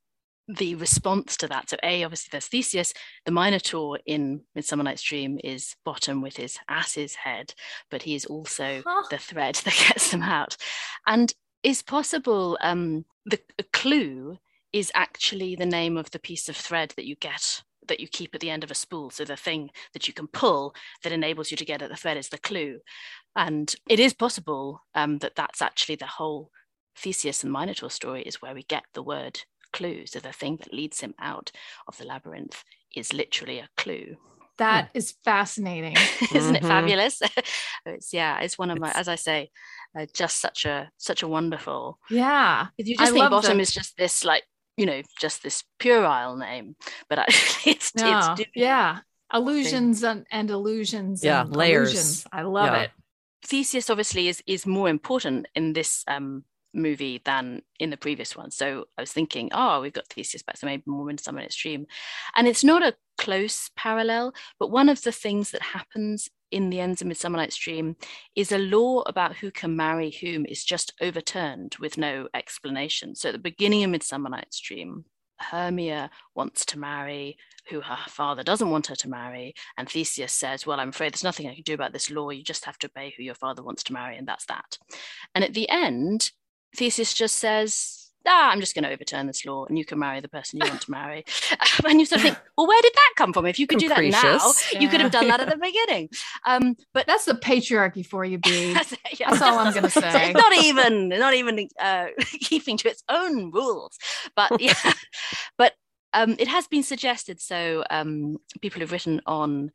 the response to that. So A, obviously there's Theseus. The Minotaur in Midsummer Night's Dream is bottom with his ass's head, but he is also Huh. the thread that gets them out. And is possible, um, the, the clue is actually the name of the piece of thread that you get, that you keep at the end of a spool. So the thing that you can pull that enables you to get at the thread is the clue. And it is possible um, that that's actually the whole Theseus and Minotaur story, is where we get the word clue. So the thing that leads him out of the labyrinth is literally a clue. That is fascinating. Isn't it Mhm. fabulous? It's yeah, it's one of my, It's- as I say, uh, just such a such a wonderful. Yeah. If you I just think love bottom the- is just this, like, you know, just this puerile name, but actually it's No. it's doing Yeah. Illusions and, and illusions. Yeah, and layers. illusions. I love Yeah. it. Theseus obviously is is more important in this um movie than in the previous one. So I was thinking, oh, we've got Theseus back, so maybe more Midsummer Night's Dream. And it's not a close parallel, but one of the things that happens in the ends of Midsummer Night's Dream is a law about who can marry whom is just overturned with no explanation. So at the beginning of Midsummer Night's Dream, Hermia wants to marry who her father doesn't want her to marry, and Theseus says, well, I'm afraid there's nothing I can do about this law, you just have to obey who your father wants to marry, and that's that. And at the end, Theseus just says, ah, I'm just going to overturn this law and you can marry the person you want to marry. And you sort of think, well, where did that come from? If you could Capricious. do that now, Yeah. you could have done that at the beginning. Um, but That's the patriarchy for you, B. that's, yeah, That's all I'm going to say. not even, not even uh, keeping to its own rules. But yeah, but um, it has been suggested. So um, people have written on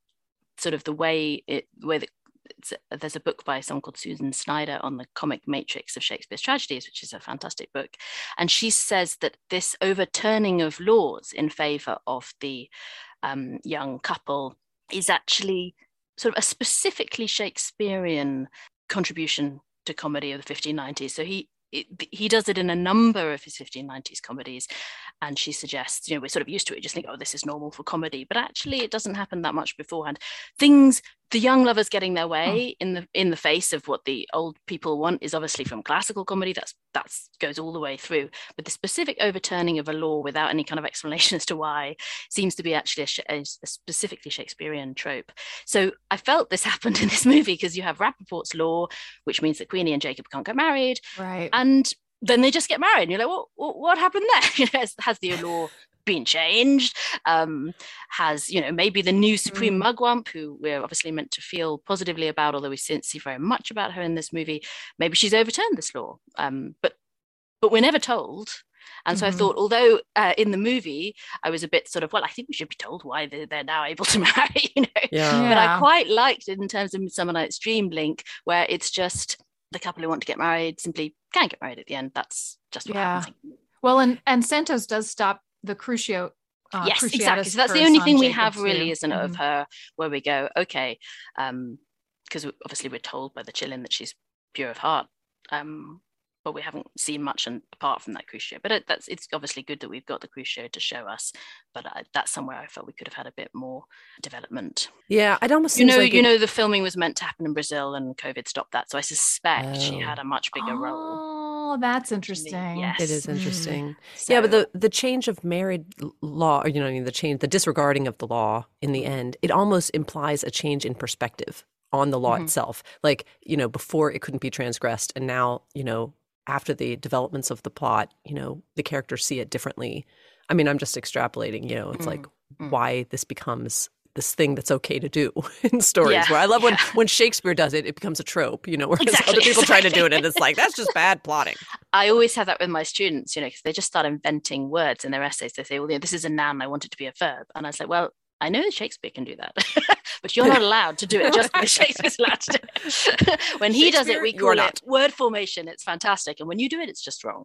sort of the way it, the way that it's, there's a book by someone called Susan Snyder on the comic matrix of Shakespeare's tragedies, which is a fantastic book. And she says that this overturning of laws in favor of the um, young couple is actually sort of a specifically Shakespearean contribution to comedy of the fifteen nineties. So he it, he does it in a number of his fifteen nineties comedies. And she suggests, you know, we're sort of used to it, just think, oh, this is normal for comedy. But actually, it doesn't happen that much beforehand. Things, the young lovers getting their way oh. in the in the face of what the old people want is obviously from classical comedy. That's that's goes all the way through. But the specific overturning of a law without any kind of explanation as to why seems to be actually a, a specifically Shakespearean trope. So I felt this happened in this movie because you have Rappaport's law, which means that Queenie and Jacob can't get married. Right. And then they just get married. And you're like, well, what happened there? You know, has, has the law been changed? Um, has, you know, maybe the new Supreme mm. Mugwump, who we're obviously meant to feel positively about, although we didn't see very much about her in this movie, maybe she's overturned this law. Um, but but we're never told. And so mm-hmm. I thought, although uh, in the movie, I was a bit sort of, well, I think we should be told why they're, they're now able to marry, you know. Yeah. Yeah. But I quite liked it in terms of Midsummer Night's Dream link, where it's just the couple who want to get married simply can't get married at the end. That's just what Yeah. happens. Well, and, and Santos does stop the Crucio. Uh, yes, Cruciatus exactly. So that's the curse only on thing we Jacob have too. really, isn't it, Mhm. of her, where we go, okay, um, because obviously we're told by the Chillin that she's pure of heart, um, but we haven't seen much and, apart from that Crucio. But it, that's it's obviously good that we've got the Crucio to show us. But uh, that's somewhere I felt we could have had a bit more development. Yeah, it almost You seems know, like you it- know, the filming was meant to happen in Brazil, and COVID stopped that. So I suspect she Oh. had a much bigger role. Oh, that's interesting. Yes. It is Mm. interesting. So- Yeah, but the the change of married l- law, or, you know, I mean, the change, the disregarding of the law in the end, it almost implies a change in perspective on the law Mhm. itself. Like, you know, before it couldn't be transgressed, and now, you know, after the developments of the plot, you know, the characters see it differently. I mean, I'm just extrapolating, you know, it's Mm. like Mm. why this becomes this thing that's okay to do in stories. Yeah, Where I love when yeah. when Shakespeare does it, it becomes a trope, you know, whereas Exactly, other people try to do it, exactly. and it's like, that's just bad plotting. I always have that with my students, you know, because they just start inventing words in their essays. They say, well, you know, this is a noun, I want it to be a verb. And I was like, well, I know that Shakespeare can do that, but you're not allowed to do it just because Shakespeare's allowed to do it. When he does it, we Shakespeare, you're call not. it word formation. It's fantastic. And when you do it, it's just wrong.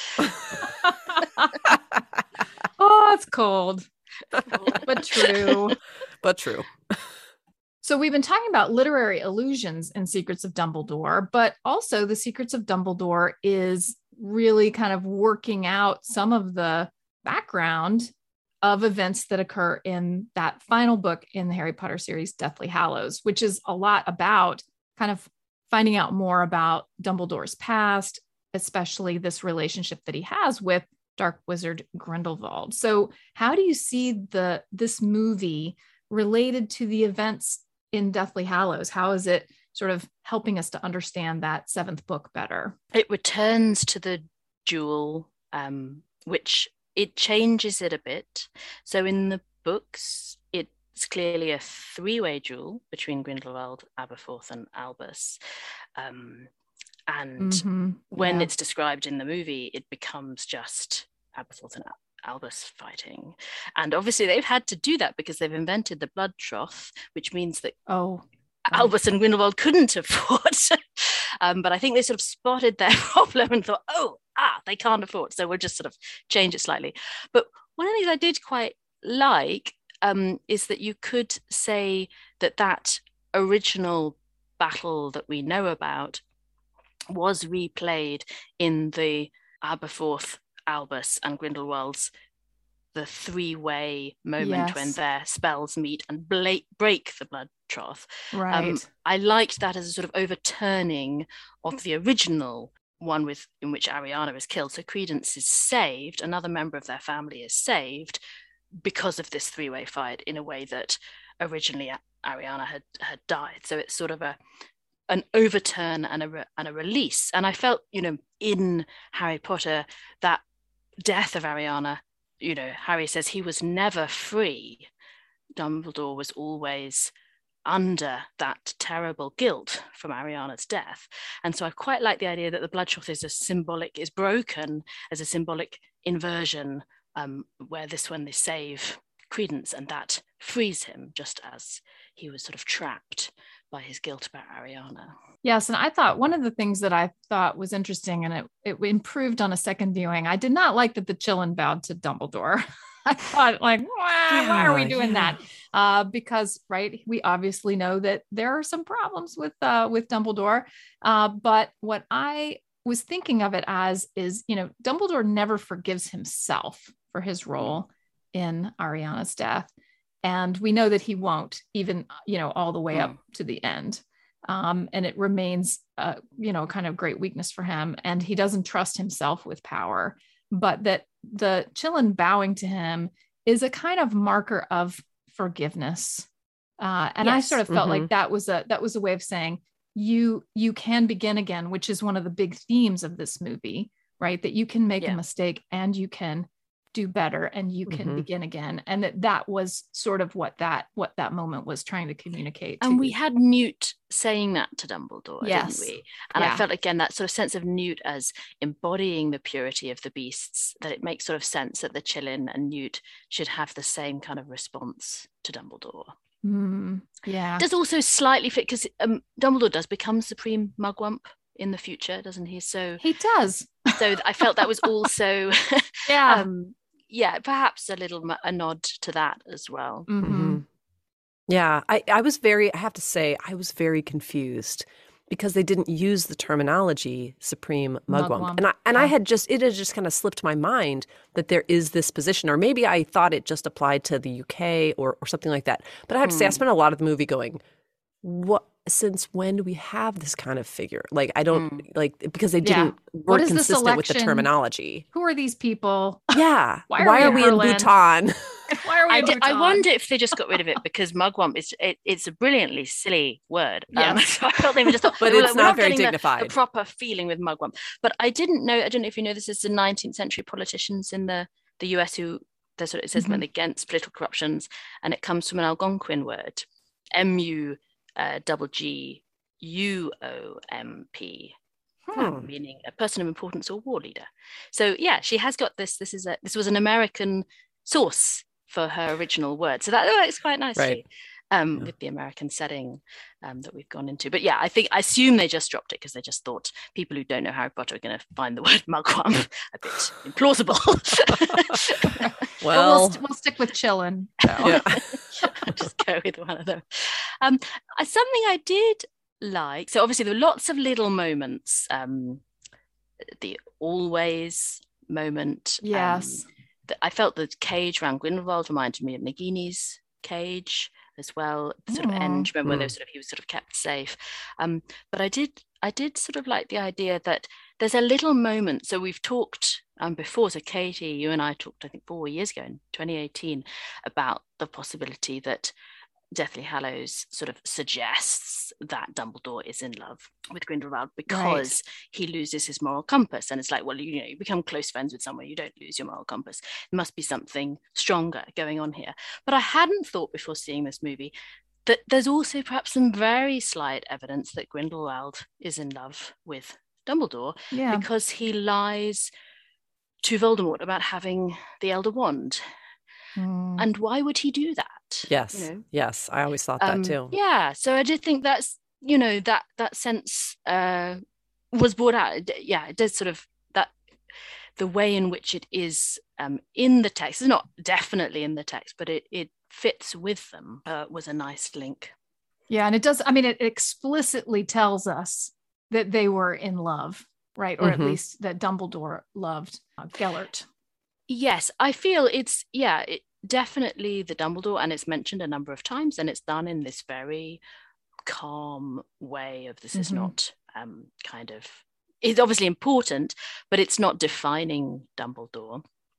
Oh, it's cold, but true. But true. So we've been talking about literary allusions in Secrets of Dumbledore, but also the Secrets of Dumbledore is really kind of working out some of the background of events that occur in that final book in the Harry Potter series, Deathly Hallows, which is a lot about kind of finding out more about Dumbledore's past, especially this relationship that he has with Dark Wizard Grindelwald. So how do you see the this movie related to the events in Deathly Hallows? How is it sort of helping us to understand that seventh book better? It returns to the duel, um, which it changes it a bit. So in the books, it's clearly a three-way duel between Grindelwald, Aberforth, and Albus. Um, and Mm-hmm. when Yeah. it's described in the movie, it becomes just Aberforth and Al- Albus fighting. And obviously they've had to do that because they've invented the blood trough, which means that Oh, Albus and Grindelwald couldn't have fought. um, but I think they sort of spotted their problem and thought, oh, ah, they can't afford. So we'll just sort of change it slightly. But one of the things I did quite like um, is that you could say that that original battle that we know about was replayed in the Aberforth, Albus and Grindelwald's the three-way moment Yes. when their spells meet and bla- break the blood trough. right. Um, I liked that as a sort of overturning of the original one with in which Ariana is killed. So Credence is saved, another member of their family is saved because of this three-way fight in a way that originally Ariana had had died. So it's sort of a an overturn and a re- and a release. And I felt, you know, in Harry Potter, that death of Ariana, you know, Harry says he was never free. Dumbledore was always under that terrible guilt from Ariana's death. And so I quite like the idea that the Bloodshot is a symbolic, is broken as a symbolic inversion, um, where this one they save Credence, and that frees him, just as he was sort of trapped by his guilt about Ariana. Yes, and I thought one of the things that I thought was interesting, and it, it improved on a second viewing, I did not like that the Chillin bowed to Dumbledore. I thought, like, why, yeah, why are we doing yeah. that? Uh, because, right, we obviously know that there are some problems with uh, with Dumbledore. Uh, but what I was thinking of it as is, you know, Dumbledore never forgives himself for his role in Ariana's death. And we know that he won't, even, you know, all the way up to the end. Um, and it remains, uh, you know, kind of great weakness for him. And he doesn't trust himself with power, but that the Chillin bowing to him is a kind of marker of forgiveness. Uh, and Yes. I sort of felt Mm-hmm. like that was a, that was a way of saying you, you can begin again, which is one of the big themes of this movie, right? That you can make Yeah. a mistake and you can do better and you can Mhm. begin again. And that that was sort of what that, what that moment was trying to communicate. And to we you. had Newt saying that to Dumbledore, Yes. didn't we? And Yeah. I felt, again, that sort of sense of Newt as embodying the purity of the beasts, that it makes sort of sense that the Chillin and Newt should have the same kind of response to Dumbledore. Mm, yeah. It does also slightly fit, because um, Dumbledore does become Supreme Mugwump in the future, doesn't he? So, He does. so I felt that was also, Yeah. um, yeah, perhaps a little m- a nod to that as well. Mhm. Mm-hmm. Yeah, I, I was very, I have to say, I was very confused because they didn't use the terminology Supreme Mugwump. Mugwump, And I and I yeah. had just, it had just kind of slipped my mind that there is this position, or maybe I thought it just applied to the U K or, or something like that. But I have to say, I Hmm. spent a lot of the movie going, what, since when do we have this kind of figure? Like, I don't, Hmm. like, because they Yeah. didn't, What weren't is this consistent with the election? terminology. Who are these people? Yeah. Why are Why we are in we in Berlin? Bhutan? Why are we I, in d- I Bhutan? wonder if they just got rid of it because Mugwump is it, it's a brilliantly silly word. Um, Yes. so I felt they were just thought, But they were it's like, we're not very getting the- dignified. The, proper feeling with Mugwump. But I didn't know. I don't know if you know this is the nineteenth century politicians in the the U S who there's sort of, it says Mhm. something against political corruptions, and it comes from an Algonquin word, M U uh, double G U O M P. Hmm. Meaning a person of importance or war leader. So yeah, she has got this. This is a this was an American source for her original word. So that works quite nicely Right. um, Yeah. with the American setting um, that we've gone into. But yeah, I think I assume they just dropped it because they just thought people who don't know Harry Potter are going to find the word Mugwump a bit implausible. But we'll, Well, st- we'll stick with chillin'. yeah. I'll just go with one of them. Um, uh, something I did like, so obviously there were lots of little moments. Um, the always moment. um, Yes. that I felt the cage around Grindelwald reminded me of Nagini's cage as well. The sort of Aw. end, remember where they Mm. were sort of he was sort of kept safe. Um, but I did I did sort of like the idea that there's a little moment. So we've talked um, before. So Katie, you and I talked, I think, four years ago in twenty eighteen about the possibility that Deathly Hallows sort of suggests that Dumbledore is in love with Grindelwald because he loses his moral compass. And it's like, well, you know, you become close friends with someone, you don't lose your moral compass. There must be something stronger going on here. But I hadn't thought before seeing this movie that there's also perhaps some very slight evidence that Grindelwald is in love with Dumbledore Yeah. because he lies to Voldemort about having the Elder Wand. Mm. And why would he do that? Yes. You know? Yes. I always thought Um, that too. Yeah, so I did think that's, you know, that that sense uh, was brought out. It- Yeah, it does sort of that, the way in which it is um, in the text, it's not definitely in the text, but it, it fits with them, uh, was a nice link. Yeah. And it does, I mean, it explicitly tells us that they were in love, right? Or at Mhm. least that Dumbledore loved uh, Gellert. Yes, I feel it's, yeah, it, definitely the Dumbledore, and it's mentioned a number of times, and it's done in this very calm way of this is Mhm. not um, kind of, it's obviously important, but it's not defining Dumbledore.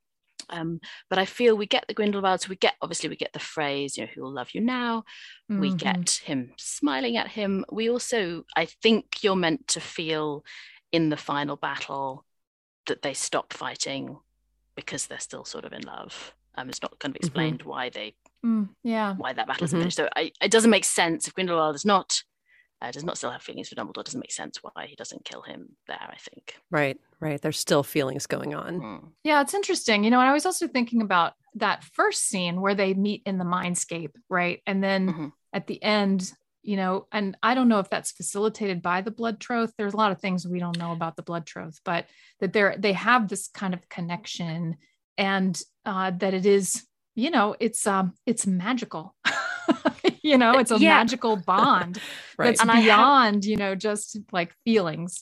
Um, but I feel we get the Grindelwald, so we get, obviously we get the phrase, you know, who will love you now? Mm-hmm. We get him smiling at him. We also, I think you're meant to feel in the final battle that they stop fighting because they're still sort of in love. Um, it's not going to be explained mm-hmm. why they, mm, yeah, why that battle mm-hmm. isn't finished. So I, it doesn't make sense if Grindelwald is not, uh, does not still have feelings for Dumbledore. It doesn't make sense why he doesn't kill him there, I think. Right, right. There's still feelings going on. Mm. Yeah, it's interesting. You know, and I was also thinking about that first scene where they meet in the mindscape, right? And then mm-hmm. at the end, you know, and I don't know if that's facilitated by the blood troth. There's a lot of things we don't know about the blood troth, but that they're, they have this kind of connection, and uh, that it is, you know, it's, um, it's magical. You know, it's a yeah. magical bond right. that's and beyond, have, you know, just like feelings.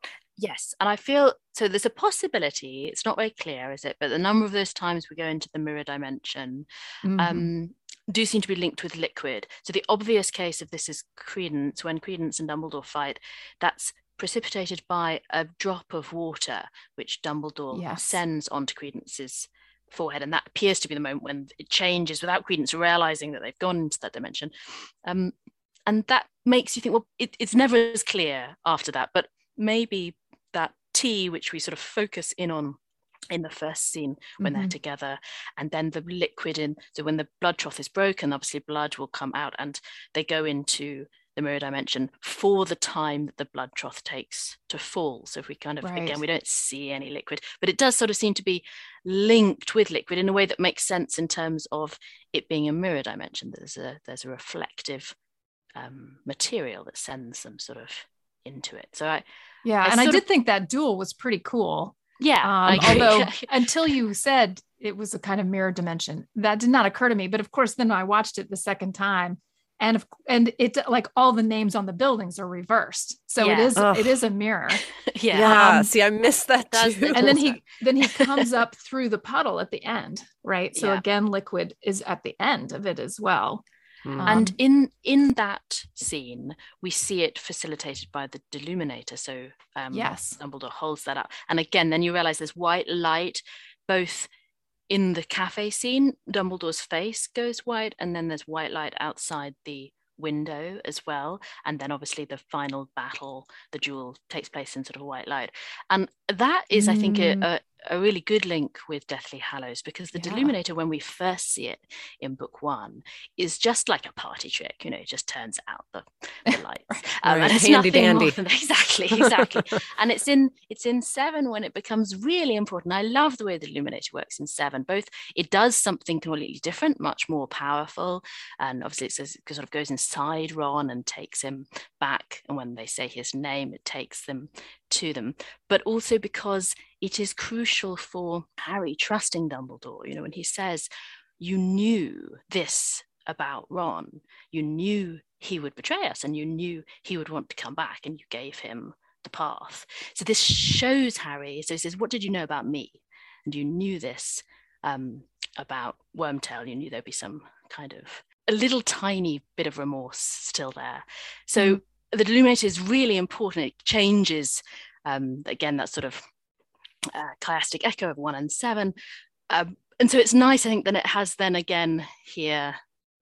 Yes. And I feel, so there's a possibility, it's not very clear, is it? But the number of those times we go into the mirror dimension mm-hmm. um, do seem to be linked with liquid. So the obvious case of this is Credence. When Credence and Dumbledore fight, that's precipitated by a drop of water, which Dumbledore yes. sends onto Credence's forehead, and that appears to be the moment when it changes without Credence realizing that they've gone into that dimension, um, and that makes you think, well, it, it's never as clear after that, but maybe that tea which we sort of focus in on in the first scene when mm-hmm. they're together, and then the liquid in, so when the blood troth is broken, obviously blood will come out and they go into the mirror dimension for the time that the blood troth takes to fall. So if we kind of, right. again, we don't see any liquid, but it does sort of seem to be linked with liquid in a way that makes sense in terms of it being a mirror dimension. There's a there's a reflective um, material that sends them sort of into it. So I yeah, I and I did of, think that duel was pretty cool. Yeah, um, although until you said it was a kind of mirror dimension, that did not occur to me. But of course, then I watched it the second time. And if, and it like all the names on the buildings are reversed, so yeah. it is Ugh. it is a mirror. yeah. yeah. Um, See, I missed that too. And then he then he comes up through the puddle at the end, right? So yeah. again, liquid is at the end of it as well. Mm. Um, and in in that scene, we see it facilitated by the Deluminator. So um, yes, Dumbledore holds that up, and again, then you realize there's white light both. In the cafe scene, Dumbledore's face goes white, and then there's white light outside the window as well. And then obviously the final battle, the duel, takes place in sort of white light. And that is, mm. I think, a, a, a really good link with Deathly Hallows, because the yeah. Deluminator, when we first see it in book one, is just like a party trick. You know, it just turns out the, the lights. um, right. And it's handy dandy. Than, exactly, exactly. And it's in it's in seven when it becomes really important. I love the way the Deluminator works in seven. Both it does something completely different, much more powerful, and obviously it, says, it sort of goes inside Ron and takes him back. And when they say his name, it takes them to them. But also because it is crucial for Harry trusting Dumbledore. You know, when he says, "You knew this about Ron, you knew he would betray us, and you knew he would want to come back, and you gave him the path." So this shows Harry, so he says, "What did you know about me? And you knew this um, about Wormtail, you knew there'd be some kind of a little tiny bit of remorse still there." So mm-hmm. the Deluminator is really important. It changes, um, again, that sort of uh, chiastic echo of one and seven. Um, and so it's nice, I think, that it has then again here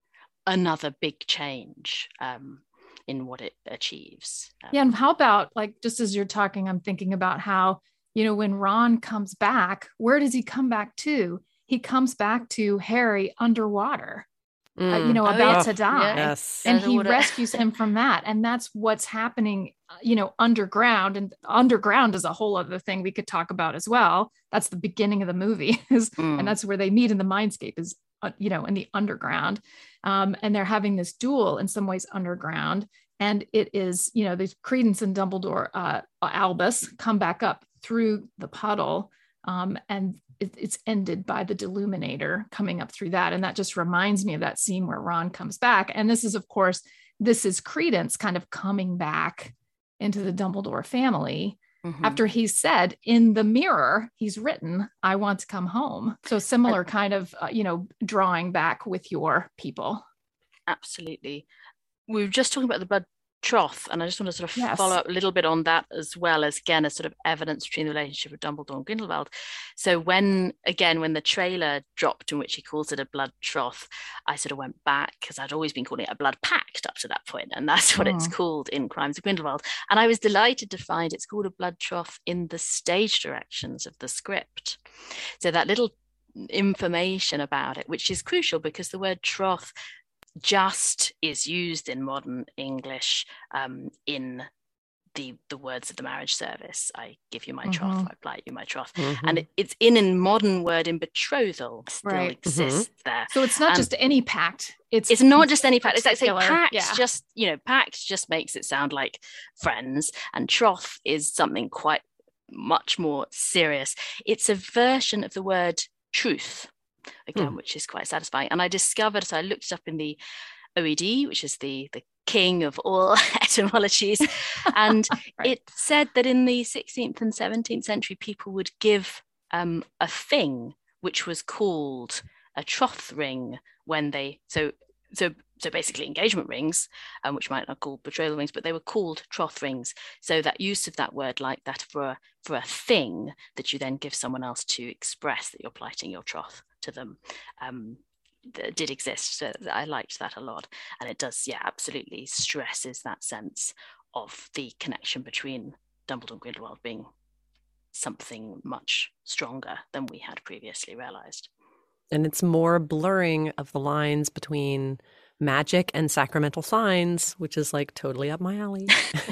another big change um, in what it achieves. Um, yeah, and how about, like, just as you're talking, I'm thinking about how, you know, when Ron comes back, where does he come back to? He comes back to Harry underwater, mm. uh, you know, oh, about yeah. to die. Yes. And he rescues him from that. And that's what's happening, you know, underground. And underground is a whole other thing we could talk about as well. That's the beginning of the movie. is, mm. And that's where they meet in the mindscape is, uh, you know, in the underground. Um, and they're having this duel in some ways underground. And it is, you know, there's Credence and Dumbledore, uh, Albus come back up through the puddle. Um, and it, it's ended by the Deluminator coming up through that. And that just reminds me of that scene where Ron comes back. And this is, of course, this is Credence kind of coming back into the Dumbledore family. Mm-hmm. After he said in the mirror, he's written, "I want to come home." So similar kind of, uh, you know, drawing back with your people. Absolutely. We were just talking about the blood troth, and I just want to sort of Yes. follow up a little bit on that as well, as again as sort of evidence between the relationship of Dumbledore and Grindelwald. So when again when the trailer dropped in which he calls it a blood troth, I sort of went back because I'd always been calling it a blood pact up to that point, and that's what mm. it's called in Crimes of Grindelwald. And I was delighted to find it's called a blood troth in the stage directions of the script. So that little information about it, which is crucial because the word troth just is used in modern English um, in the the words of the marriage service. I give you my mm-hmm. troth, I plight you my troth. Mm-hmm. And it, it's in a modern word in betrothal still right. exists mm-hmm. there. So it's not um, just any pact. It's it's not just any pact. It's like say pact yeah. just, you know, pact just makes it sound like friends, and troth is something quite much more serious. It's a version of the word truth. Again, hmm. which is quite satisfying. And I discovered, so I looked it up in the O E D, which is the, the king of all etymologies, and right. it said that in the sixteenth and seventeenth century, people would give um, a thing which was called a troth ring when they, so so so basically engagement rings, um, which might not called betrothal rings, but they were called troth rings. So that use of that word like that for a, for a thing that you then give someone else to express that you're plighting your troth to them um, that did exist. So I liked that a lot. And it does, yeah, absolutely stresses that sense of the connection between Dumbledore and Grindelwald being something much stronger than we had previously realized. And it's more blurring of the lines between magic and sacramental signs, which is like totally up my alley.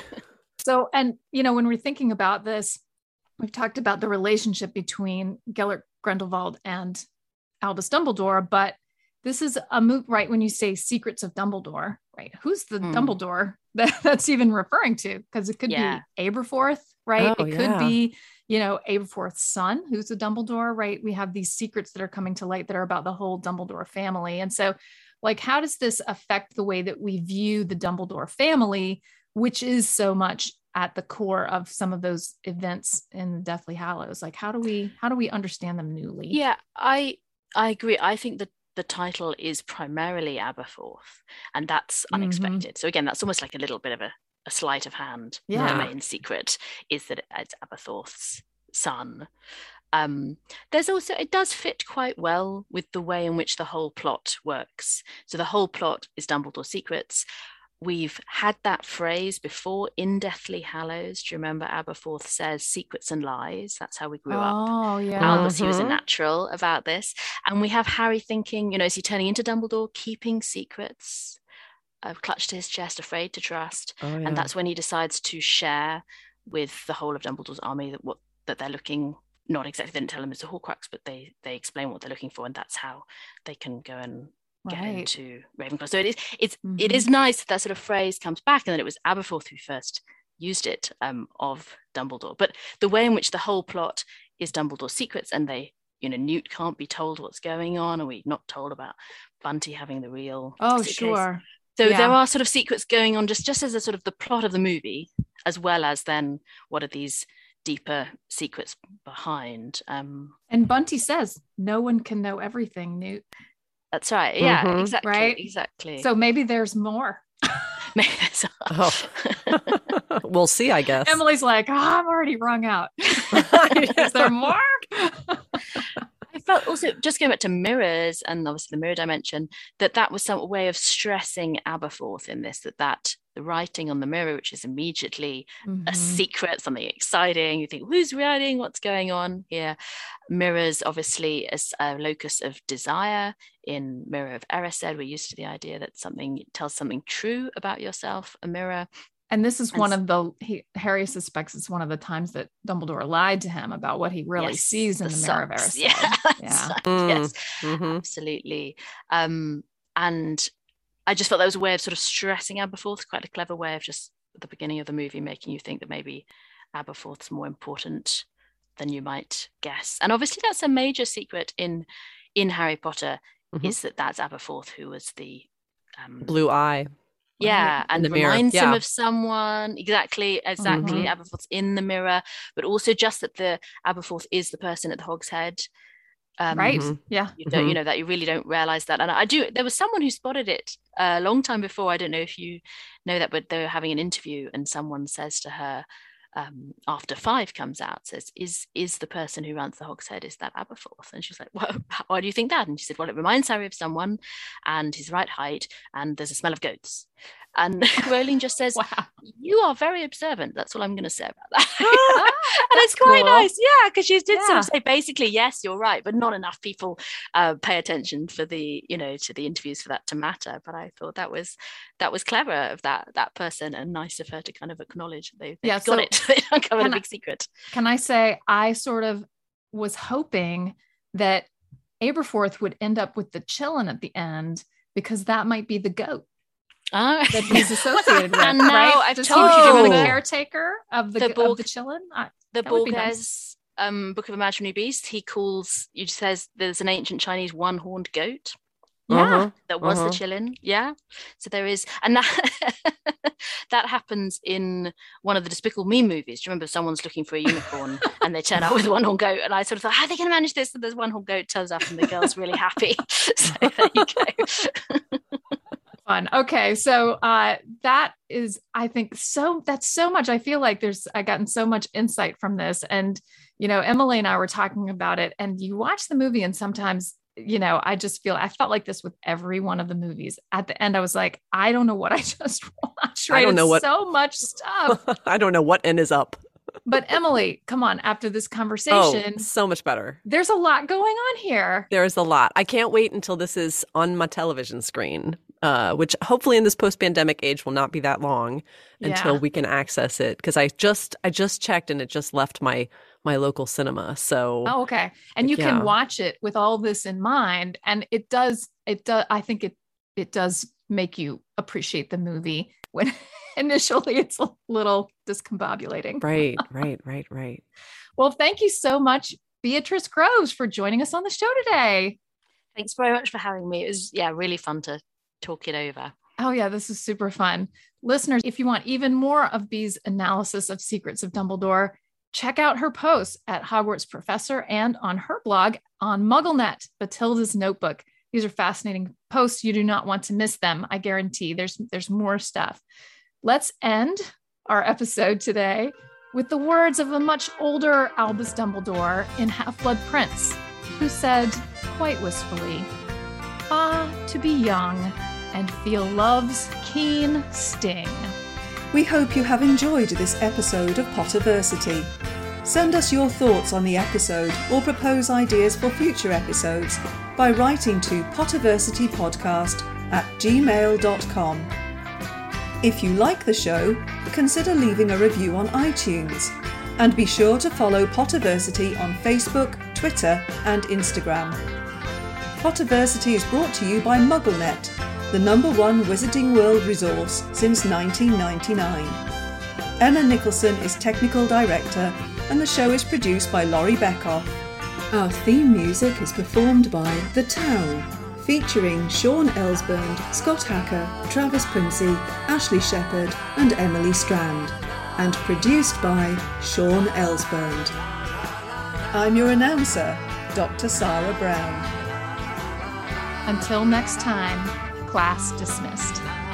So, and, you know, when we're thinking about this, we've talked about the relationship between Gellert Grindelwald and Albus Dumbledore, but this is a move, right? When you say Secrets of Dumbledore, right? Who's the mm. Dumbledore that, that's even referring to? Because it could yeah. be Aberforth, right? Oh, it yeah. could be, you know, Aberforth's son, who's a Dumbledore, right? We have these secrets that are coming to light that are about the whole Dumbledore family. And so, like, how does this affect the way that we view the Dumbledore family, which is so much at the core of some of those events in Deathly Hallows? Like, how do we, how do we understand them newly? Yeah, I, I agree. I think that the title is primarily Aberforth, and that's unexpected. Mm-hmm. So again, that's almost like a little bit of a, a sleight of hand. Yeah. The main secret is that it's Aberforth's son. Um, there's also, it does fit quite well with the way in which the whole plot works. So the whole plot is Dumbledore's secrets. We've had that phrase before in Deathly Hallows. Do you remember Aberforth says secrets and lies? That's how we grew oh, up. Oh, yeah. Albus, mm-hmm. he was a natural about this. And we have Harry thinking, you know, is he turning into Dumbledore, keeping secrets, uh, clutched to his chest, afraid to trust? Oh, yeah. And that's when he decides to share with the whole of Dumbledore's army that what that they're looking, not exactly, they didn't tell them it's a Horcrux, but they they explain what they're looking for, and that's how they can go and get right. into Ravenclaw. So it is it's mm-hmm. it is nice that that sort of phrase comes back, and that it was Aberforth who first used it um, of Dumbledore. But the way in which the whole plot is Dumbledore's secrets, and they, you know, Newt can't be told what's going on, and we're not told about Bunty having the real oh suitcase. sure So yeah. there are sort of secrets going on just just as a sort of the plot of the movie, as well as then what are these deeper secrets behind. Um, and Bunty says, no one can know everything, Newt. That's right. Yeah, mm-hmm. exactly. Right? Exactly. So maybe there's more. oh. We'll see, I guess. Emily's like, oh, I'm already wrung out. Is there more? I felt also, just going back to mirrors and obviously the mirror dimension, that that was some way of stressing Aberforth in this, that that the writing on the mirror, which is immediately mm-hmm. a secret, something exciting. You think, who's writing? What's going on here? Mirrors, obviously, as a locus of desire. In Mirror of Erised, we're used to the idea that something tells something true about yourself, a mirror. And this is and one of the, he, Harry suspects it's one of the times that Dumbledore lied to him about what he really yes, sees in the, the Mirror of socks. Erised. Yeah, yeah. Mm. yes, mm-hmm. absolutely. Um, and I just felt that was a way of sort of stressing Aberforth, quite a clever way of just at the beginning of the movie making you think that maybe Aberforth's more important than you might guess. And obviously that's a major secret in in Harry Potter, mm-hmm. is that that's Aberforth who was the um, blue eye. Yeah, right? and reminds him of someone. Exactly, exactly. Mm-hmm. Aberforth's in the mirror, but also just that the Aberforth is the person at the Hog's Head. Um, right. Mm-hmm. Yeah. You don't, Mhm. you know, that you really don't realize that. And I do, there was someone who spotted it a long time before. I don't know if you know that, but they were having an interview and someone says to her, um, after Five comes out, says, is is the person who runs the Hogshead, is that Aberforth? And she's like, well, why do you think that? And she said, well, it reminds Harry of someone and he's the right height and there's a smell of goats. And Rowling just says, Wow. you are very observant. That's all I'm going to say about that. And it's quite cool. nice. Yeah, because she did sort Yeah. of say, basically, yes, you're right, but not enough people uh, pay attention for the, you know, to the interviews for that to matter. But I thought that was that was clever of that that person and nice of her to kind of acknowledge that they, they've Yeah, got so it. They uncovered a can I- big secret. Can I say I sort of was hoping that Aberforth would end up with the Chillin at the end because that might be the goat Ah. that he's associated with. And now right? I've Does told he you become the the- caretaker of the, the of Borg- the Chillin? I, The That would be Borges nice. um, Book of Imaginary Beasts, he calls, you says there's an ancient Chinese one-horned goat yeah. Uh-huh. that was Uh-huh. the Chillin. Yeah. So there is, and that that happens in one of the Despicable Me movies. Do you remember someone's looking for a unicorn and they turn up with a one-horned goat? And I sort of thought, how are they going to manage this? And there's one-horned goat turns up and the girl's really happy. So there you go. Fun. Okay, so uh, that is, I think, so that's so much. I feel like there's, I gotten so much insight from this, and you know, Emily and I were talking about it, and you watch the movie, and sometimes, you know, I just feel I felt like this with every one of the movies. At the end, I was like, I don't know what I just watched. Right? I don't know It's what- so much stuff. I don't know what N is up. But Emily, come on, after this Oh, conversation, so much better. there's a lot going on here. There's a lot. I can't wait until this is on my television screen, uh, which hopefully in this post-pandemic age will not be that long until Yeah. we can access it. Because I just I just checked and it just left my my local cinema. So Oh, okay. And you Yeah. can watch it with all this in mind. And it does, it does, I think it, it does make you appreciate the movie when initially it's a little discombobulating. right, right, right, right. Well, thank you so much, Beatrice Groves, for joining us on the show today. Thanks very much for having me. It was, yeah, really fun to talk it over. Oh, yeah, this is super fun. Listeners, if you want even more of Bee's analysis of Secrets of Dumbledore, check out her posts at Hogwarts Professor and on her blog on MuggleNet, Bathilda's Notebook. These are fascinating posts. You do not want to miss them. I guarantee there's, there's more stuff. Let's end our episode today with the words of a much older Albus Dumbledore in Half-Blood Prince, who said quite wistfully, "Ah, to be young and feel love's keen sting." We hope you have enjoyed this episode of Potterversity. Send us your thoughts on the episode or propose ideas for future episodes by writing to potterversitypodcast at gmail dot com. If you like the show, consider leaving a review on iTunes. And be sure to follow Potterversity on Facebook, Twitter and Instagram. Potterversity is brought to you by MuggleNet, the number one Wizarding World resource since nineteen ninety-nine. Emma Nicholson is technical director and the show is produced by Laurie Beckoff. Our theme music is performed by The Town, featuring Sean Elsbund, Scott Hacker, Travis Princey, Ashley Shepherd and Emily Strand, and produced by Sean Elsbund. I'm your announcer, Doctor Sarah Brown. Until next time, class dismissed.